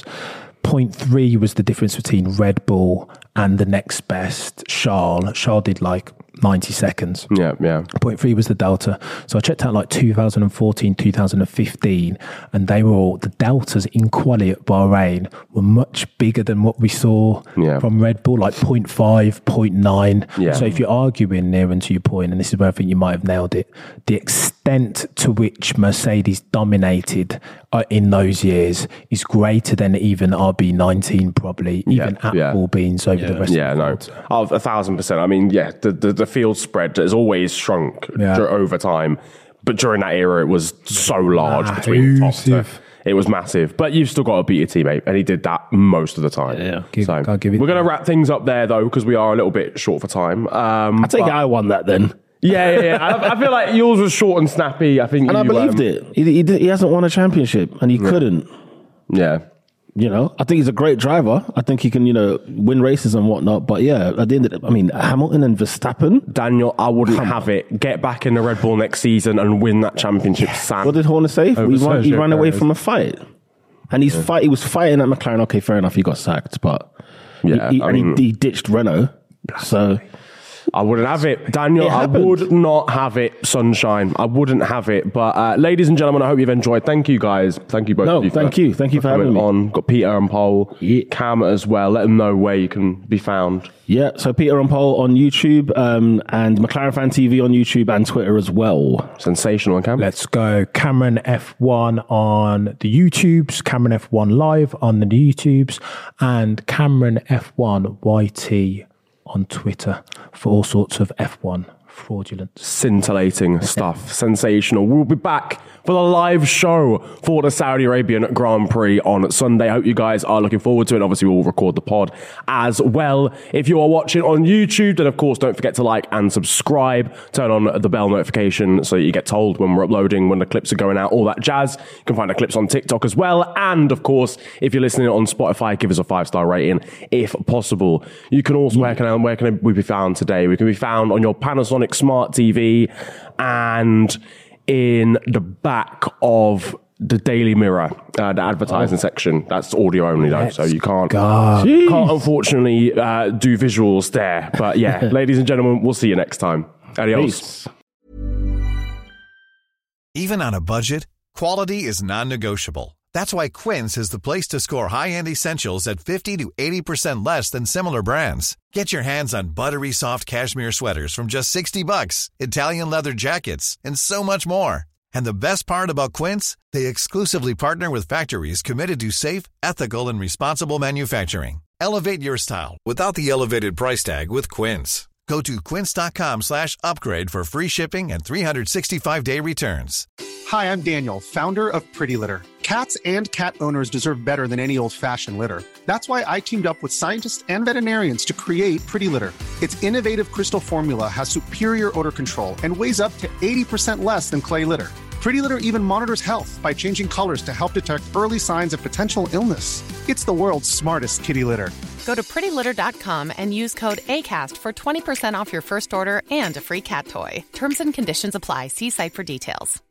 0.3 was the difference between Red Bull and the next best, Charles. Charles did like 90 seconds. Yeah. 0.3 was the delta. So I checked out like 2014, 2015, and they were all, the deltas in quali at Bahrain were much bigger than what we saw from Red Bull, like 0.5, 0.9. Yeah. So if you're arguing near and to your point, and this is where I think you might have nailed it, the extent to which Mercedes dominated in those years is greater than even RB19 probably, even Apple beans over the rest of the world. 1,000%. I mean, the field spread has always shrunk over time, but during that era it was so large between the top. It was massive, but you've still got to beat your teammate, and he did that most of the time. We're going to wrap things up there though, because we are a little bit short for time. I take it I won that then. Yeah. I feel like yours was short and snappy. I think, and I believed it. He hasn't won a championship, and he couldn't. Yeah. I think he's a great driver. I think he can, win races and whatnot. But at the end of it, Hamilton and Verstappen. Daniel, I wouldn't have it. Get back in the Red Bull next season and win that championship. Sam. What did Horner say? He ran away from a fight. And he was fighting at McLaren. Okay, fair enough, he got sacked, but he ditched Renault. So I wouldn't have it, Daniel. I would not have it, Sunshine. I wouldn't have it. But ladies and gentlemen, I hope you've enjoyed. Thank you, guys. Thank you both. No, thank you for having me on. Got Peter and Paul, Cam as well. Let them know where you can be found. Yeah, so Peter and Paul on YouTube, and McLaren Fan TV on YouTube and Twitter as well. Sensational, Cam. Let's go. Cameron F1 on the YouTubes, Cameron F1 Live on the YouTubes, and Cameron F1 YT on Twitter for all sorts of F1 fraudulent. Scintillating stuff. Sensational. We'll be back for the live show for the Saudi Arabian Grand Prix on Sunday. I hope you guys are looking forward to it. Obviously, we'll record the pod as well. If you are watching on YouTube, then of course, don't forget to like and subscribe. Turn on the bell notification so you get told when we're uploading, when the clips are going out, all that jazz. You can find the clips on TikTok as well. And of course, if you're listening on Spotify, give us a 5-star rating if possible. You can also, where can we be found today? We can be found on your Panasonic Smart TV and in the back of the Daily Mirror, the advertising section. That's audio only though, so you can't unfortunately do visuals there. But yeah, ladies and gentlemen, we'll see you next time. Adios. Peace. Even on a budget, quality is non-negotiable. That's why Quince is the place to score high-end essentials at 50 to 80% less than similar brands. Get your hands on buttery soft cashmere sweaters from just $60, Italian leather jackets, and so much more. And the best part about Quince, they exclusively partner with factories committed to safe, ethical, and responsible manufacturing. Elevate your style without the elevated price tag with Quince. Go to quince.com/upgrade for free shipping and 365-day returns. Hi, I'm Daniel, founder of Pretty Litter. Cats and cat owners deserve better than any old-fashioned litter. That's why I teamed up with scientists and veterinarians to create Pretty Litter. Its innovative crystal formula has superior odor control and weighs up to 80% less than clay litter. Pretty Litter even monitors health by changing colors to help detect early signs of potential illness. It's the world's smartest kitty litter. Go to prettylitter.com and use code ACAST for 20% off your first order and a free cat toy. Terms and conditions apply. See site for details.